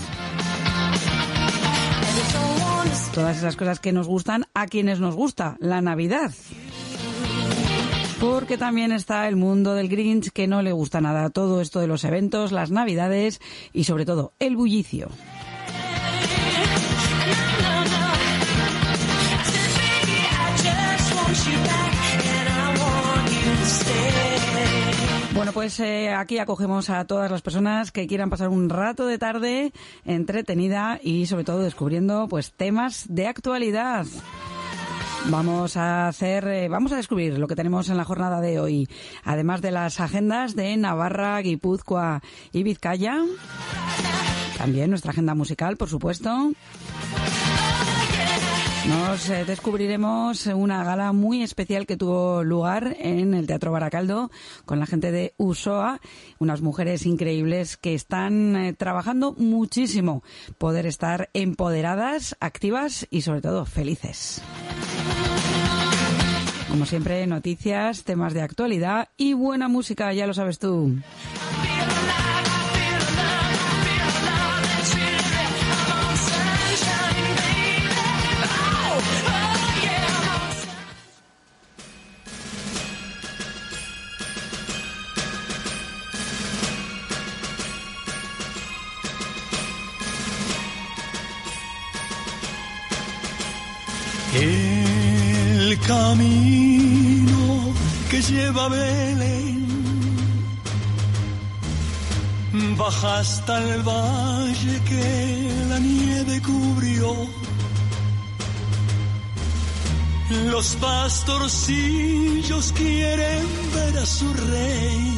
Todas esas cosas que nos gustan a quienes nos gusta, la Navidad. Porque también está el mundo del Grinch, que no le gusta nada todo esto de los eventos, las Navidades y sobre todo el bullicio. Bueno, pues aquí acogemos a todas las personas que quieran pasar un rato de tarde entretenida y sobre todo descubriendo pues temas de actualidad. Vamos a descubrir lo que tenemos en la jornada de hoy, además de las agendas de Navarra, Guipúzcoa y Vizcaya. También nuestra agenda musical, por supuesto. Nos descubriremos una gala muy especial que tuvo lugar en el Teatro Baracaldo con la gente de USOA, unas mujeres increíbles que están trabajando muchísimo, poder estar empoderadas, activas y sobre todo felices. Como siempre, noticias, temas de actualidad y buena música, ya lo sabes tú. El camino que lleva a Belén baja hasta el valle que la nieve cubrió. Los pastorcillos quieren ver a su rey.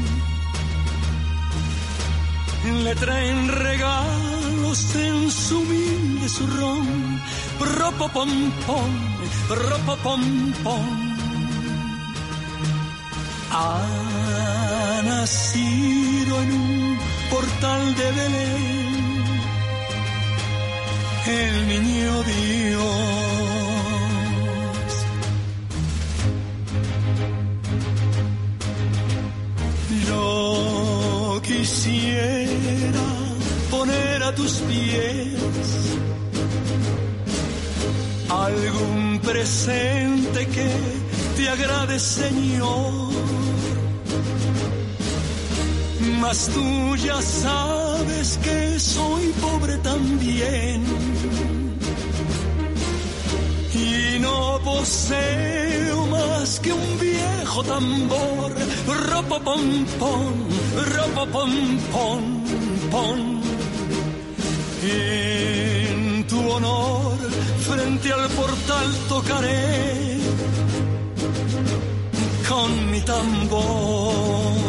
Le traen regalos en su humilde zurrón. Ropopom-pom, ropopom-pom. Ha nacido en un portal de Belén el niño Dios. Yo quisiera poner a tus pies algún presente que te agrade, Señor. Mas tú ya sabes que soy pobre también y no poseo más que un viejo tambor. Ropopom pom, ropopom pom pom. En tu honor frente al portal tocaré con mi tambor.